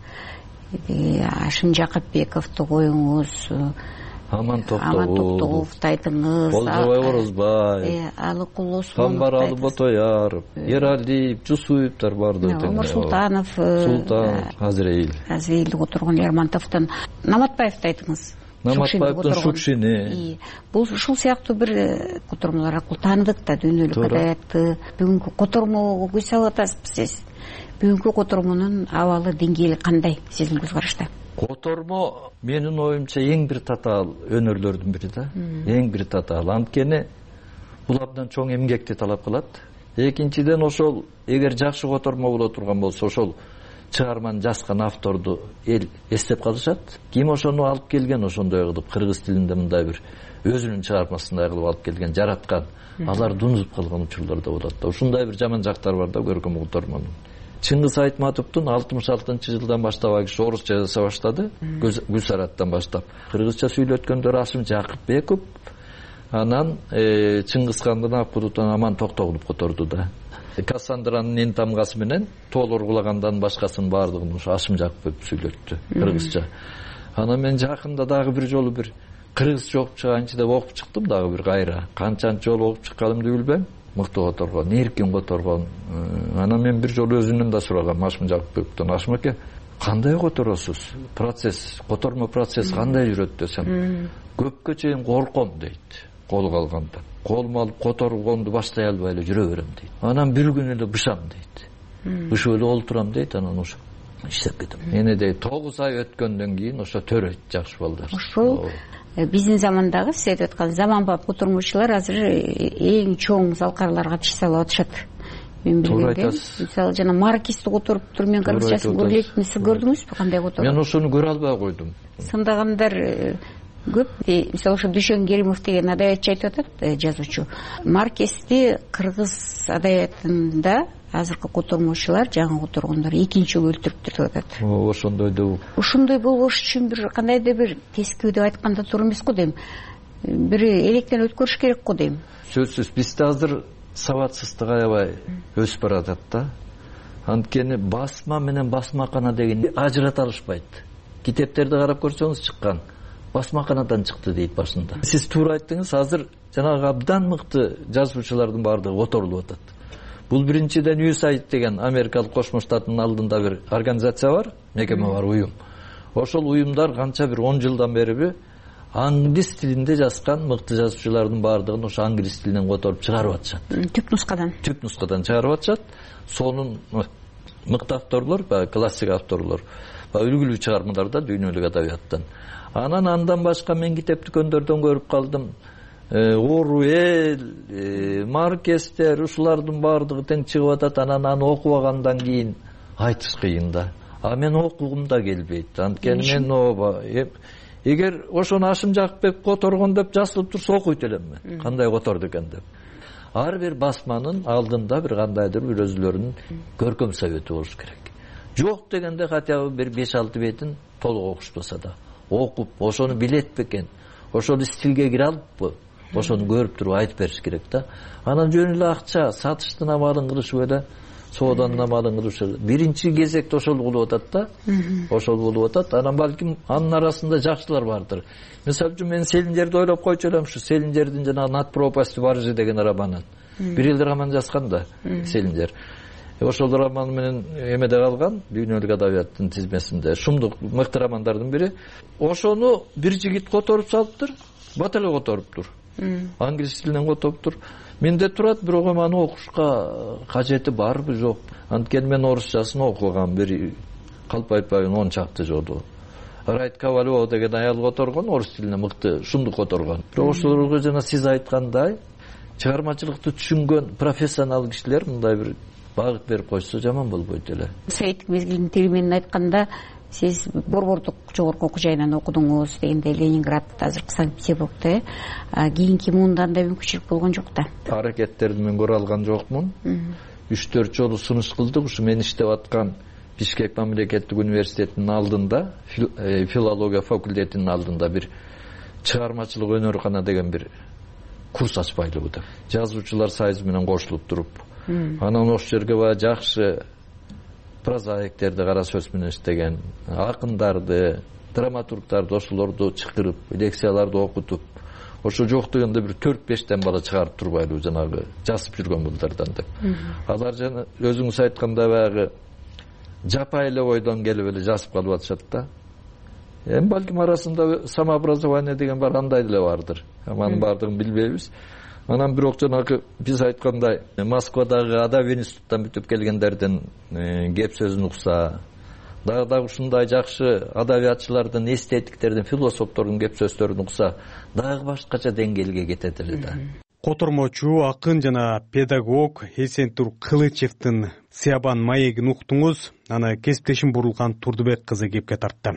Ашын Жакыпбековду коюңуз, Аман Токтогуловду айтыңыз, Болжобай Орозбай, Алыкул Осмонов, Камбаралы Ботояров, Ералиев, Жусуевдер барды. Омар Султанов, Султан, Азреил. Азреилди которгон, Лермонтовдун, Наматбаевди айтыңыз. Наматбаевдин Шукшини. Бул ушул сыяктуу бир котормолор аркылуу тааныдык да дүйнөлүк адабиятты. Бүгүнкү котормого көз салып атасызбы сиз? Бүгүнкү котормонун абалы, деңгээли кандай сиздин көз карашта? Котормо менин оюмча эң бир татаал өнөрлөрдүн бири да. Эң бир татаал. Анткени бул абдан чоң эмгекти талап кылат. Экинчиден ошол эгер жакшы котормо боло турган болсо, ошол чыгарманы жазган авторду эл эстеп калышат. Ким ошону алып келген, ошондой кылып кыргыз тилинде мындай бир өзүнүн чыгармасындай кылып алып келген, жараткан, аларды унутуп калган учурлар да болот да. Ушундай бир жаман жактары бар да көркөм котормонун. Чыңгыз Айтматовдун алтымыш алтынчы жылдан баштап ал киши орусча жаза баштады, Гүлсараттан баштап. Кыргызча сүйлөткөндөр Ашым Жакыпбеков, анан Чыңгызхандын Акбудутан Аман Токтогулов которду да. Кассандранын эн тамгасы менен тоолор кулагандан башкасын баардыгын ушу Ашым Жакыпбеков сүйлөттү кыргызча. Анан мен жакында дагы бир жолу бир кыргызча окуп чыганчы деп окуп чыктым дагы бир кайра. Канчанчы жолу окуп чыкканымды билбейм. Мыкты которгон, эркин которгон. Анан мен бир жолу өзүнөн да сурагам Ашым Жакыпбековдон, Ашым аке, кандай которосуз? Процесс, котормо процесс кандай жүрөт десем, көпкө чейин корком дейт, колго алганда. Колума алып которгонду баштай албай эле жүрө берем дейт. Анан бир күн эле бышам дейт. Бышып эле олтурам дейт, анан ошо иштеп кетем. Эне дейт тогуз ай өткөндөн кийин ошо төрөйт жакшы балдар. Ошол биздин замандагы сиз айтып аткан заманбап котормочулар азыр эң чоң залкарларга тиш салып атышат. Мен билгенден, мисалы жана Маркизди которуп тур, мен кыргызчасын көрө элекмин, сиз көрдүңүзбү кандай которду? Мен ошону көрө албай койдум. Сындагандар көп. Мисалы ошо Дүйшөн Керимов деген адабиятчы айтып атат, жазуучу. Маркизди кыргыз адабиятында азыркы котормочулар, жаңы которгондор экинчи өлтүрүптүр деп атат. Ошондой деп. Ошондой болбош үчүн бир кандайдыр бир тескүү деп айтканда туура эмес го дейм. Бир электен өткөрүш керек го дейм. Сөзсүз бизде азыр сабатсыздык аябай өсүп баратат да. Анткени басма менен басмакана деген ажырата алышпайт. Китептерди карап көрсөңүз чыккан. басмаканадан чыкты дейт башында. Сиз туура айттыңыз, азыр жанагы абдан мыкты жазуучулардын баардыгы которулуп атат. Бул биринчиден ю эс эй ай ди деген Америкалык Кошмо Штаттын алдында бир организация бар, мекеме бар, уюм. Ошол уюмдар канча бир он жылдан бери англис тилинде жазган мыкты жазуучулардын баардыгын ошо англис тилинен которуп чыгарып атышат. Түп нускадан. Түп нускадан чыгарып атышат. Сонун мыкты авторлор, баягы классик авторлор, баягы үлгүлүү чыгармалар да дүйнөлүк адабияттан. Анан андан башка мен китеп дүкөндөрдөн көрүп калдым. Оруэлл, Маркестер, ушулардын баардыгы тең чыгып атат. Анан аны окубагандан кийин айтыш кыйын да. А мен окугум да келбейт. Анткени мен оба эгер ошону Ашым Жакыпбек которгон деп жазылып турса окуйт элем мен. Кандай которду экен деп. Ар бир басманын алдында бир кандайдыр бир өзүлөрүнүн көркөм совети болуш керек. Жок дегенде хотя бы бир беш алты бетин толук окушпаса да окуп, ошону билет бекен, ошол стилге кире алыппы, ошону көрүп туруп айтып бериш керек да. Анан жөн эле акча сатыштын амалын кылышып эле, сооданын амалын кылышып. Биринчи кезекте ошол болуп атат да. Ошол болуп атат. Анан балким анын арасында жакшылар бардыр. Мисалы үчүн мен Селинжерди ойлоп койчу элем, ушу Селинжердин жанагы Над пропастью баржы деген романын. Бир эле роман жазган да Селинжер. Ошол роман менен эмеде калган, дүйнөлүк адабияттын тизмесинде. Шумдук мыкты романдардын бири. Ошону бир жигит которуп салыптыр, бат эле которуптур. Англис тилинен которуптур. Менде турат, бирок аны окушка кажети барбы, жок. Анткени мен орусчасын окугам, бир калп айтпайын он чакты жолу. Райт Ковалева деген аял которгон, орус тилине мыкты шумдук которгон. Бирок ошолорго жана сиз айткандай чыгармачылыкты түшүнгөн профессионал кишилер мындай бир багыт берип койсо жаман болбойт эле. Советтик мезгилдин тили менен айтканда, сиз Борбордук жогорку окуу жайынан окудуңуз дегенде Ленинград, азыркы Санкт-Петербургте, кийинки муундан да мүмкүнчүлүк болгон жок да. Аракеттерди мен көрө алган жокмун. үч төрт жолу сунуш кылдык. Ушу мен иштеп аткан Бишкек мамлекеттик университетинин алдында, филология факультетинин алдында бир чыгармачылык өнөркана деген бир курс ачпайлыбы деп. Жазуучулар союзу менен кошулуп туруп, анан ошол жерге баягы жакшы прозаиктерди кара сөз менен иштеген, акындарды, драматургдарды, ошолорду чакырып, лекцияларды окутуп, ошо жок дегенде бир төрт бештен бала чыгарып турбайлы жанагы жазып жүргөн булдардан деп. Алар жана өзүңүз айткандай баягы жапай эле ойдон келип эле жазып калып атышат да. Эми балким арасында самообразование деген бар, андай деле бардыр. Анын бардыгын билбейбиз. Анан бирок жанагы биз айткандай Москвадагы адабий институттан бүтүп келгендердин кеп сөзүн укса, дагы да ушундай жакшы адабиятчылардын, эстетиктердин, философтордун кеп сөздөрүн укса, дагы башкача деңгээлге кетет эле да. Котормочу, акын жана педагог Эсентур Кылычевдин Сыябан маегин уктуңуз. Аны кесиптешим Бурулган Турдубек кызы кепке тартты.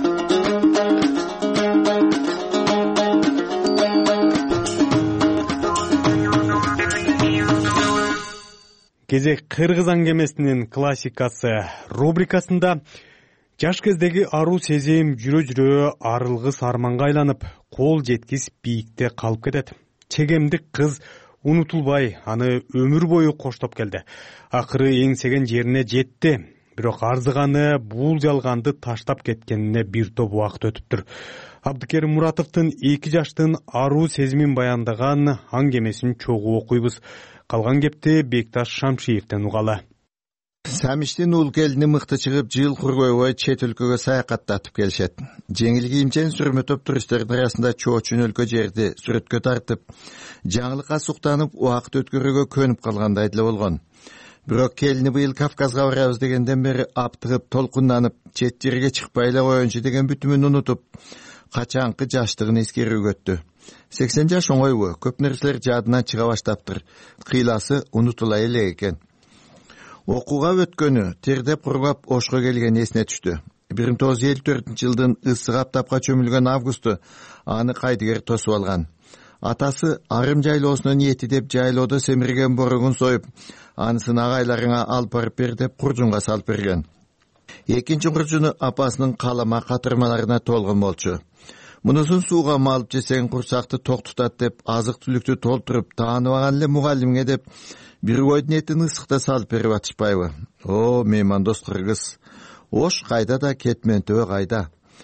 Кезек кыргыз аңгемесинин классикасы рубрикасында жаш кездеги аруу сезим жүрө-жүрө арылгыс арманга айланып, кол жеткис бийикте калып кетет. Чегемдик кыз унутулбай, аны өмүр бою коштоп келди. Акыры эңсеген жерине жетти. Бирок арзыганы бул жалганды таштап кеткенине бир топ убакыт өтүптүр. Абдыкерим Муратовдун эки жаштын аруу сезимин баяндаган аңгемесин чогуу окуйбуз. Калган кепти Бекташ Шамшиевден угалы. Самиштин ул келини мыкты чыгып, жыл кургойбой чет өлкөгө саякаттатып келишет. Жеңил кийимчен сүрмөтөп туристтердин арасында чоочун өлкө жерди сүрөткө тартып, жаңылыкка суктанып, убакыт өткөрүүгө көнүп калгандай деле болгон. Бирок келини быйыл Кавказга барабыз дегенден бери аптыгып, толкунданып, чет жерге чыкпай эле коеюнчу деген бүтүмүн унутуп, качанкы жаштыгын эскерүүгө өттү. сексен жаш оңойбу, көп нерселер жадынан чыга баштаптыр. Кыйласы унутула элек экен. Окууга өткөнү, тердеп кургап Ошко келген эсине түштү. бир миң тогуз жүз элүү төртүнчү жылдын ысык аптапка чөмүлгөн августу аны кайдыгер тосуп алган. Атасы арым жайлоосуна ниети деп жайлоодо семирген боругун союп, анысын агайларыңа алып барып бер деп куржунга салып берген. Экинчи куржуну апасынын калама катырмаларына толгон болчу. Мунусун сууга малып жесең курсакты ток тутат деп азык түлүктү толтуруп тааныбаган эле мугалимге деп бир койдун этин ысыкта салып берип атышпайбы? О, меймандос кыргыз. Ош кайда да кетмен төбө кайда.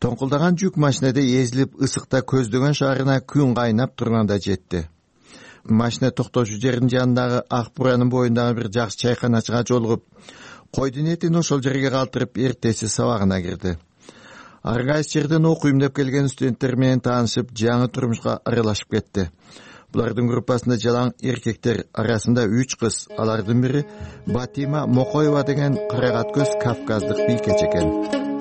тоңкулдаган жүк машинеде эзилип ысыкта көздөгөн шаарына күн кайнап турганда жетти. Машина токтоочу жердин жанындагы ак буранын боюндагы бир жакшы чайканачыга жолугуп, койдун этин ошол жерге калтырып эртеси сабагына кирди. Ар кайсы жерден окуйм деп келген студенттер менен таанышып, жаңы турмушка аралашып кетти. Булардын группасында жалаң эркектер арасында үч кыз, алардын бири Батима Мокоева деген карагат көз кавказдык бийкеч экен.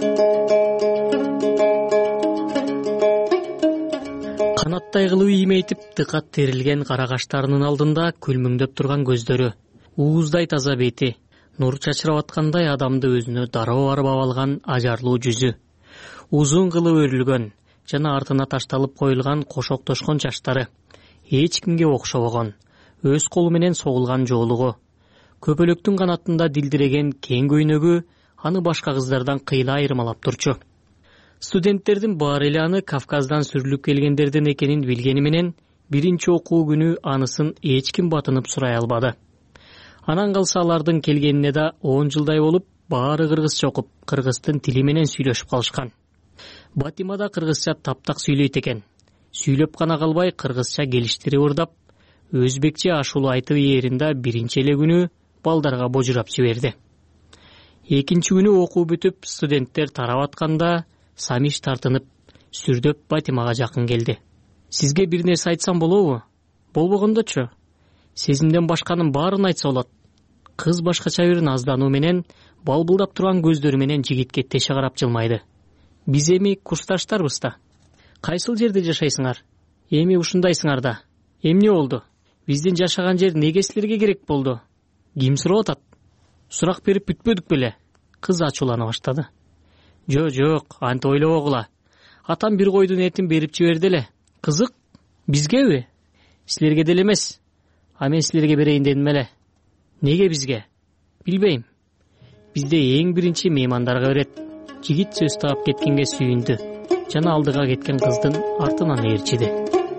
Канаттай кылуу иймейтип дыкат терилген кара каштарынын алдында күлмүңдөп турган көздөрү, ууздай таза бети, нур чачырап аткандай адамды өзүнө дароо арбап алган ажарлуу жүзү, узун кылып өрүлгөн жана артына ташталып коюлган кошоктошкон чачтары, эч кимге окшобогон, өз колу менен согулган жоолугу, көпөлөктүн канатында дилдиреген кең көйнөгү аны башка кыздардан кыйла айырмалап турчу. Студенттердин баары эле аны Кавказдан сүрүлүп келгендерден экенин билгени менен биринчи окуу күнү анысын эч ким батынып сурай албады. Анан калса алардын келгенине да он жылдай болуп, баары кыргызча окуп, кыргыздын тили менен сүйлөшүп калышкан. Батима да кыргызча таптак сүйлөйт экен. Сүйлөп гана калбай кыргызча келиштирип ырдап, өзбекче ашуулу айтып ээринде биринчи эле күнү балдарга божурап жиберди. Экинчи күнү окуу бүтүп, студенттер тарап атканда Самиш тартынып, сүрдөп Батимага жакын келди. Сизге бир нерсе айтсам болобу? Болбогондочу. Сезимден башканын баарын айтса болот. Кыз башкача бир наздануу менен, балбылдап турган көздөрү менен жигитке теше карап жылмайды. Биз эми курсташтарбыз да. Кайсыл жерде жашайсыңар? Эми ушундайсыңар да. Эмне болду? Биздин жашаган жер неге силерге керек болду? Ким сурап атат? Сурак берип бүтпөдүк беле? Кыз ачуулана баштады. Жо, жок, антип ойлобогула. Атам бир койдун этин берип жиберди эле. Кызык, бизгеби? Силерге деле эмес. А мен силерге берейин дедим эле. Неге бизге? Билбейм. Бизде эң биринчи меймандарга берет. Жигит сөз таап кеткенге сүйүндү. Жана алдыга кеткен кыздын артынан ээрчиди.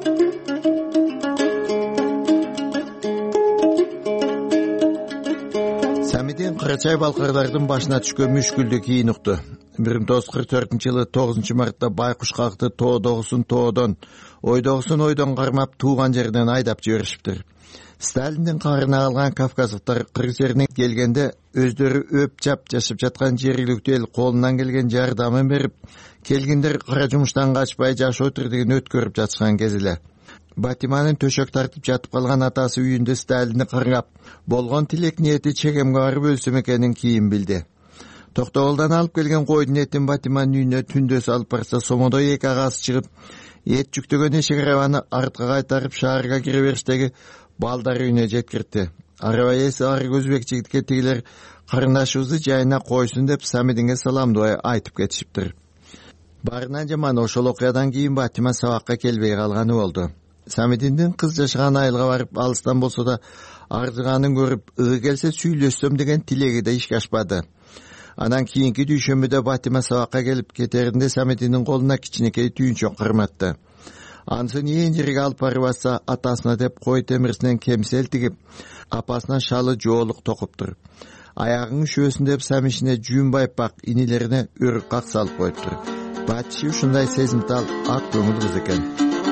Самидин Кырачай балкарлардын башына түшкөн мүшкүлдү кийин укту. бир миң тогуз жүз кырк төртүнчү жылы тогузунчу мартта байкуш калкты тоодогусун тоодон, ойдогусун ойдон кармап тууган жеринен айдап жиберишиптир. Сталиндин каарына калган кавказдыктар кыргыз жерине келгенде өздөрү өп жап жашап жаткан жергиликтүү эл колунан келген жардамын берип, келгендер кара жумуштан качпай жашоо тирдигин өткөрүп жатышкан кез эле. Батиманын төшөк тартып жатып калган атасы үйүндө Сталинди каргап, болгон тилек ниети чегемге барып өлсөм экенин кийин билди. Токтогулдан алып келген койдун этин Батиманын үйүнө түндө салып барса, сомодой эки агасы чыгып, эт жүктөгөн эшик арабаны артка кайтарып шаарга кире бериштеги балдар үйүнө жеткирди. Араба ээси арык өзбек жигитке тигилер карындашыбызды жайына койсун деп Самидинге саламдуу айтып кетишиптир. Баарынан жаман ошол окуядан кийин Батима сабакка келбей калганы болду. Самидиндин кыз жашаган айылга барып, алыстан болсо да арзыганын көрүп, ыгы келсе сүйлөшсөм деген тилеги да ишке ашпады. Анан кийинки дүйшөмбүдө Батима сабакка келип кетеринде Самидиндин колуна кичинекей түйүнчөк карматты. Ансын ээн жерге алып барып атса, атасына деп кой темирсинен кемсел тигип, апасына шалы жоолук токуптур. Аягың үшөсүн деп Самишине жүүн байпак, инилерине өрүк как салып коюптур. Батиши ушундай сезимтал, ак көңүл кыз экен.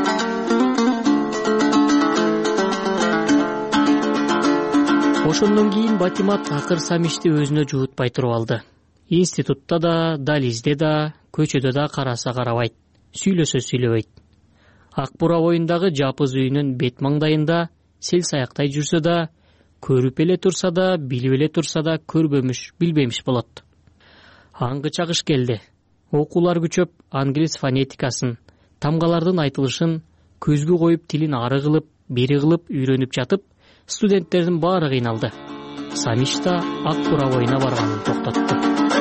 Ошондон кийин Батима такыр Самишти өзүнө жуутпай туруп алды. Институтта да, дализде да, көчөдө да караса карабайт, сүйлөсө сүйлөбөйт. Ак бура боюндагы жапыз үйүнүн бет маңдайында сел саяктай жүрсө да, көрүп эле турса да, билип эле турса да көрбөмүш, билбемиш болот. Аңгы чагыш келди. Окуулар күчөп, англис фонетикасын, тамгалардын айтылышын көзгө коюп тилин ары кылып, бери кылып үйрөнүп жатып, студенттердин баары кыйналды. Самиш да ак бура боюна барганын токтотту.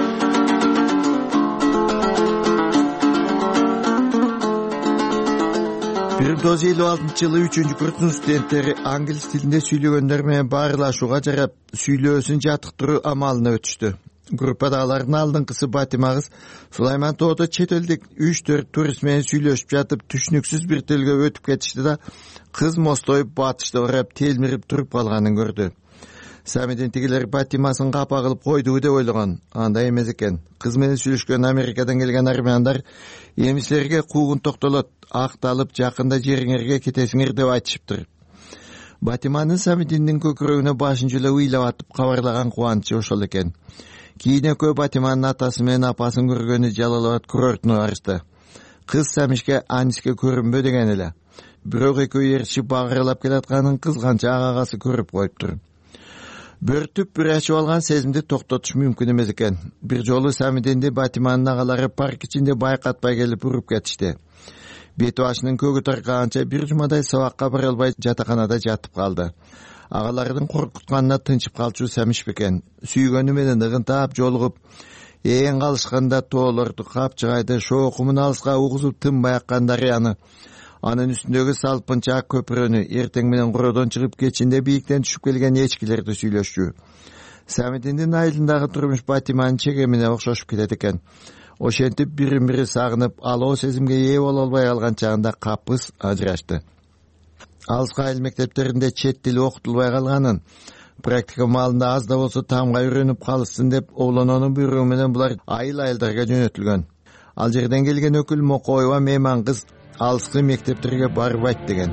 бир миң тогуз жүз элүү алтынчы жылы үчүнчү курстун студенттери англис тилинде сүйлөгөндөр менен баарлашууга жарап, сүйлөөсүн жатыктыруу амалына өтүштү. Группадагылардын алдыңкысы Батима кыз Сулайман тоодо чет элдик үч төрт турист менен сүйлөшүп жатып, түшүнүксүз бир тилге өтүп кетишти да, кыз мостоюп батышты карап телмирип туруп калганын көрдү. Самидин тигилер Батимасын капа кылып койду деп ойлогон. Андай эмес экен. Кыз менен сүйлөшкөн Америкадан келген армяндар эмислерге куугун токтолот, акталып жакында жериңерге кетесиңер деп айтышыптыр. Батиманын Самидиндин көкүрөгүнө башын жылы ыйлап атып кабарлаган кубанычы ошол экен. Кийин экөө Батиманын атасы менен апасын көргөнү Жалалабад курортуна барышты. Кыз Самишке Аниске көрүнбө деген эле. Бирок экөө ээрчип багыралап келатканын кызганча агасы көрүп коюптур. Бөртүп бир ачып алган сезимди токтотуш мүмкүн эмес экен. Бир жолу Самидинди Батиманын агалары парк ичинде байкатпай келип уруп кетишти. Бети башынын көгү таркаганча бир жумадай сабакка бара албай жатаканада жатып калды. Агаларынын коркутканына тынчып калчу Самиш бекен. Сүйгөнү менен ыгынтап жолугуп, ээн калышканда тоолорду, капчыгайды, шоо кумун алыска угузуп тынбай аккан дарыяны, анын үстүндөгү салпынча көпүрөнү, эртең менен кородон чыгып кечинде бийиктен түшүп келген эчкилерди сүйлөшчү. Самидиндин айылындагы турмуш Батиманын чегемине окшошуп кетет экен. Ошентип бирин бири сагынып, алоо сезимге ээ боло албай калган чагында капыс ажырашты. Алыска айыл мектептеринде чет тили окутулбай калганын, практика маалында аз да болсо таамга үйрөнүп калышсын деп оолононун буйругу менен булар айыл-айылдарга жөнөтүлгөн. Ал жерден келген өкүл Мокоева мейман кыз алыскы мектептерге барбайт деген.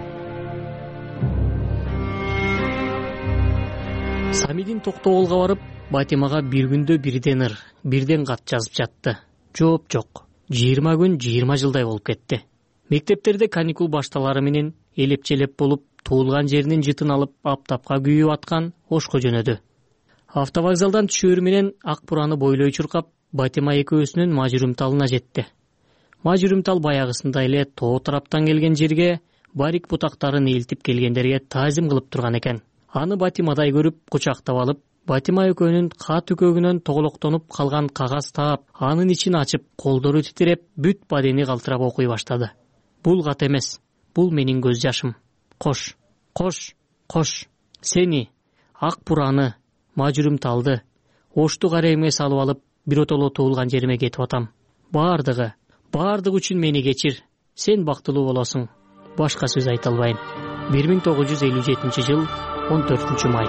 Самидин Токтогулга барып, Батимага бир күндө бирден ыр, бирден кат жазып жатты. Жооп жок. жыйырма күн, жыйырма жылдай болуп кетти. Мектептерде каникул башталары менен элеп-челеп болуп, туулган жеринин жытын алып, аптапка күйүп аткан Ошко жөнөдү. Автовокзалдан түшөөр менен ак бураны бойлой чуркап, Батима экөөсүнүн Мажүрүмталына жетти. Мажүрүмтал баягысында эле тоо тараптан келген жерге барик бутактарын элтип келгендерге таазим кылып турган экен. Аны Батимадай көрүп, кучактап алып, Батима экөөнүн кат үкөгүнөн тоголоктонуп калган кагаз таап, анын ичин ачып, колдору титиреп, бүт бадени калтырап окуй баштады. Бул кат эмес, бул менин көз жашым. Кош, кош, кош, сени, ак бураны, Мажүрүмталды, Ошту карайымга салып алып, биротоло туулган жериме кетип атам. Баардыгы, баардыгы үчүн мени кечир. Сен бактылуу болосуң. Башка сөз айта албайм. бир миң тогуз жүз элүү жетинчи жыл он төртүнчү май.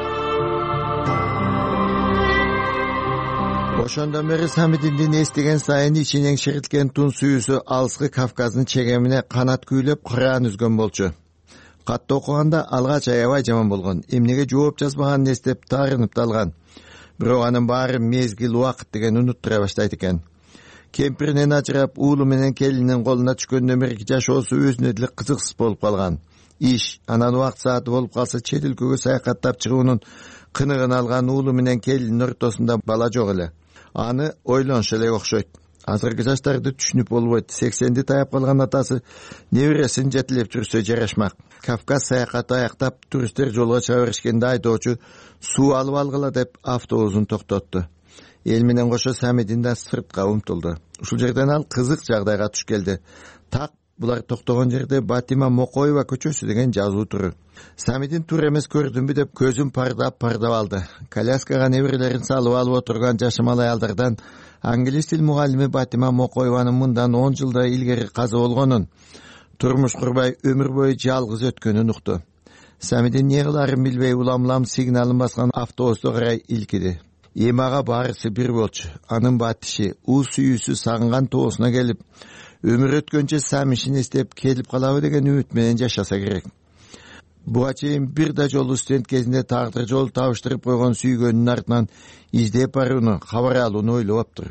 Ошондон бери Самидиндин эстеген сайын ичинен шириткен тун сүйүүсү алыскы Кавказдын чегемине канат күүлөп кыраан үзгөн болчу. Катты окуганда алгач аябай жаман болгон, эмнеге жооп жазбаганын эстеп таарынып талган. Бирок анын баары мезгил, убакыт деген унуттура баштайт экен. Кемпиринен ажырап, уулу менен келинин колуна түшкөндөн берки жашоосу өзүнө деле кызыксыз болуп калган. Иш, анан убакыт сааты болуп калса чет өлкөгө саякаттап чыгуунун кыныгын алган уулу менен келиндин ортосунда бала жок эле. Аны ойлонуш эле окшойт. Азыркы жаштарды түшүнүп болбойт. сексенди таяп калган атасы небересин жетелеп жүрсө жарашмак. Кавказ саякаты аяктап, туристтер жолго чыга беришкенде айдоочу суу алып алгыла деп автобусун токтотту. Эл менен кошо Самидин да сыртка умтулду. Ушул жерден ал кызык жагдайга туш келди. Так булар токтогон жерде Батима Мокоева көчөсү деген жазуу тур. Самидин тур эмес көрдүмбү деп көзүн пардап пардап алды. Коляскага неберелерин салып алып отурган жашамал аялдардан англис тил мугалими Батима Мокоеванын мындан он жылдай илгери каза болгонун, турмуш курбай өмүр бою жалгыз өткөнүн укту. Самидин не кыларын билбей улам-улам сигналын баскан автобусту карай илкиди. Эми ага баарысы бир болчу. Анын батиши, уу сүйүүсү сагынган тоосуна келип, өмүр өткөнчө Самишин эстеп келип калабы деген үмүт менен жашаса керек. Буга чейин бир да жолу студент кезинде тагдыр жол табыштырып койгон сүйгөнүнүн артынан издеп барууну, кабар алууну ойлоптур.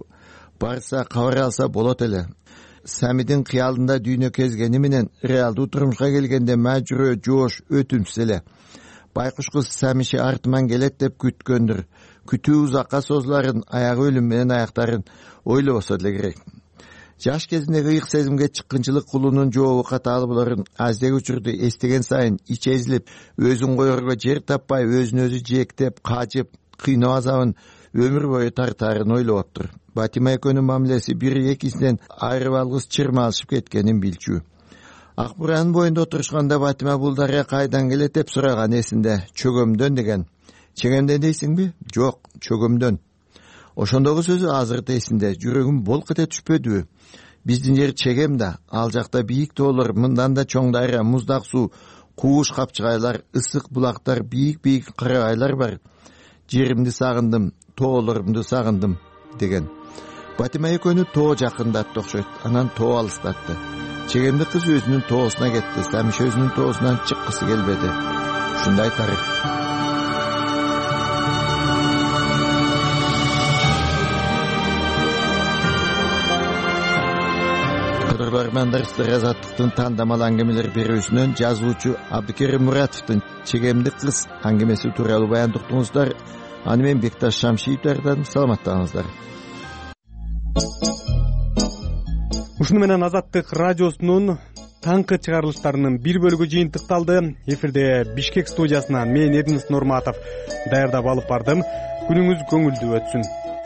Барса кабар алса болот эле. Самидин кыялында дүйнө кезгени менен реалдуу турмушка келгенде мажүрө, жоош, өтүмсүз эле. Байкуш кыз Самиши артыман келет деп күткөндүр. Күтүү узакка созуларын, аягы өлүм менен аяктарын ойлобосо деле керек. Жаш кезиндеги ыйык сезимге чыккынчылык кылуунун жообу катаалы болорун аздеги учурду эстеген сайын ичи эзилип, өзүн коерго жер таппай, өзүн өзү жээктеп, кажып, кыйноо азабын өмүр бою тартаарын ойлоптур. Батима экөөнүн мамилеси бири экисинен айрып алгыс чырма алышып кеткенин билчү. Ак буранын боюнда отурушканда Батима бул дарыя кайдан келет деп сураган эсинде. Чөгөмдөн деген. Чегемден дейсиңби? Жок, чөгөмдөн. Ошондогу сөзү азыр эсинде. Жүрөгүм болк эте түшпөдүбү? Биздин жер чегем да, ал жакта бийик тоолор, мындан да чоң дарыя, муздак суу, кууш капчыгайлар, ысык булактар, бийик-бийик карагайлар бар. Жеримди сагындым, тоолорумду сагындым деген. Батима экөөнү тоо жакындатты окшойт. Анан тоо алыстатты. Чегемди кыз өзүнүн тоосуна кетти. Самиш өзүнүн тоосунан чыккысы келбеди. Ушундай тарих. Көрөрмандар, Азаттыктын тандамал аңгемелер берүүсүнөн жазуучу Абдыкерим Муратовдун Чегемди кыз аңгемеси тууралуу баяндыктыңыздар. Аны мен Бекташ Шамшиевдерден саламаттаңыздар. Ушуну менен Азаттык радиосунун таңкы чыгарылыштарынын бир бөлүгү жыйынтыкталды. Эфирде Бишкек студиясынан мен Эрнест Нурматов даярдап алып бардым. Күнүңүз көңүлдүү өтсүн.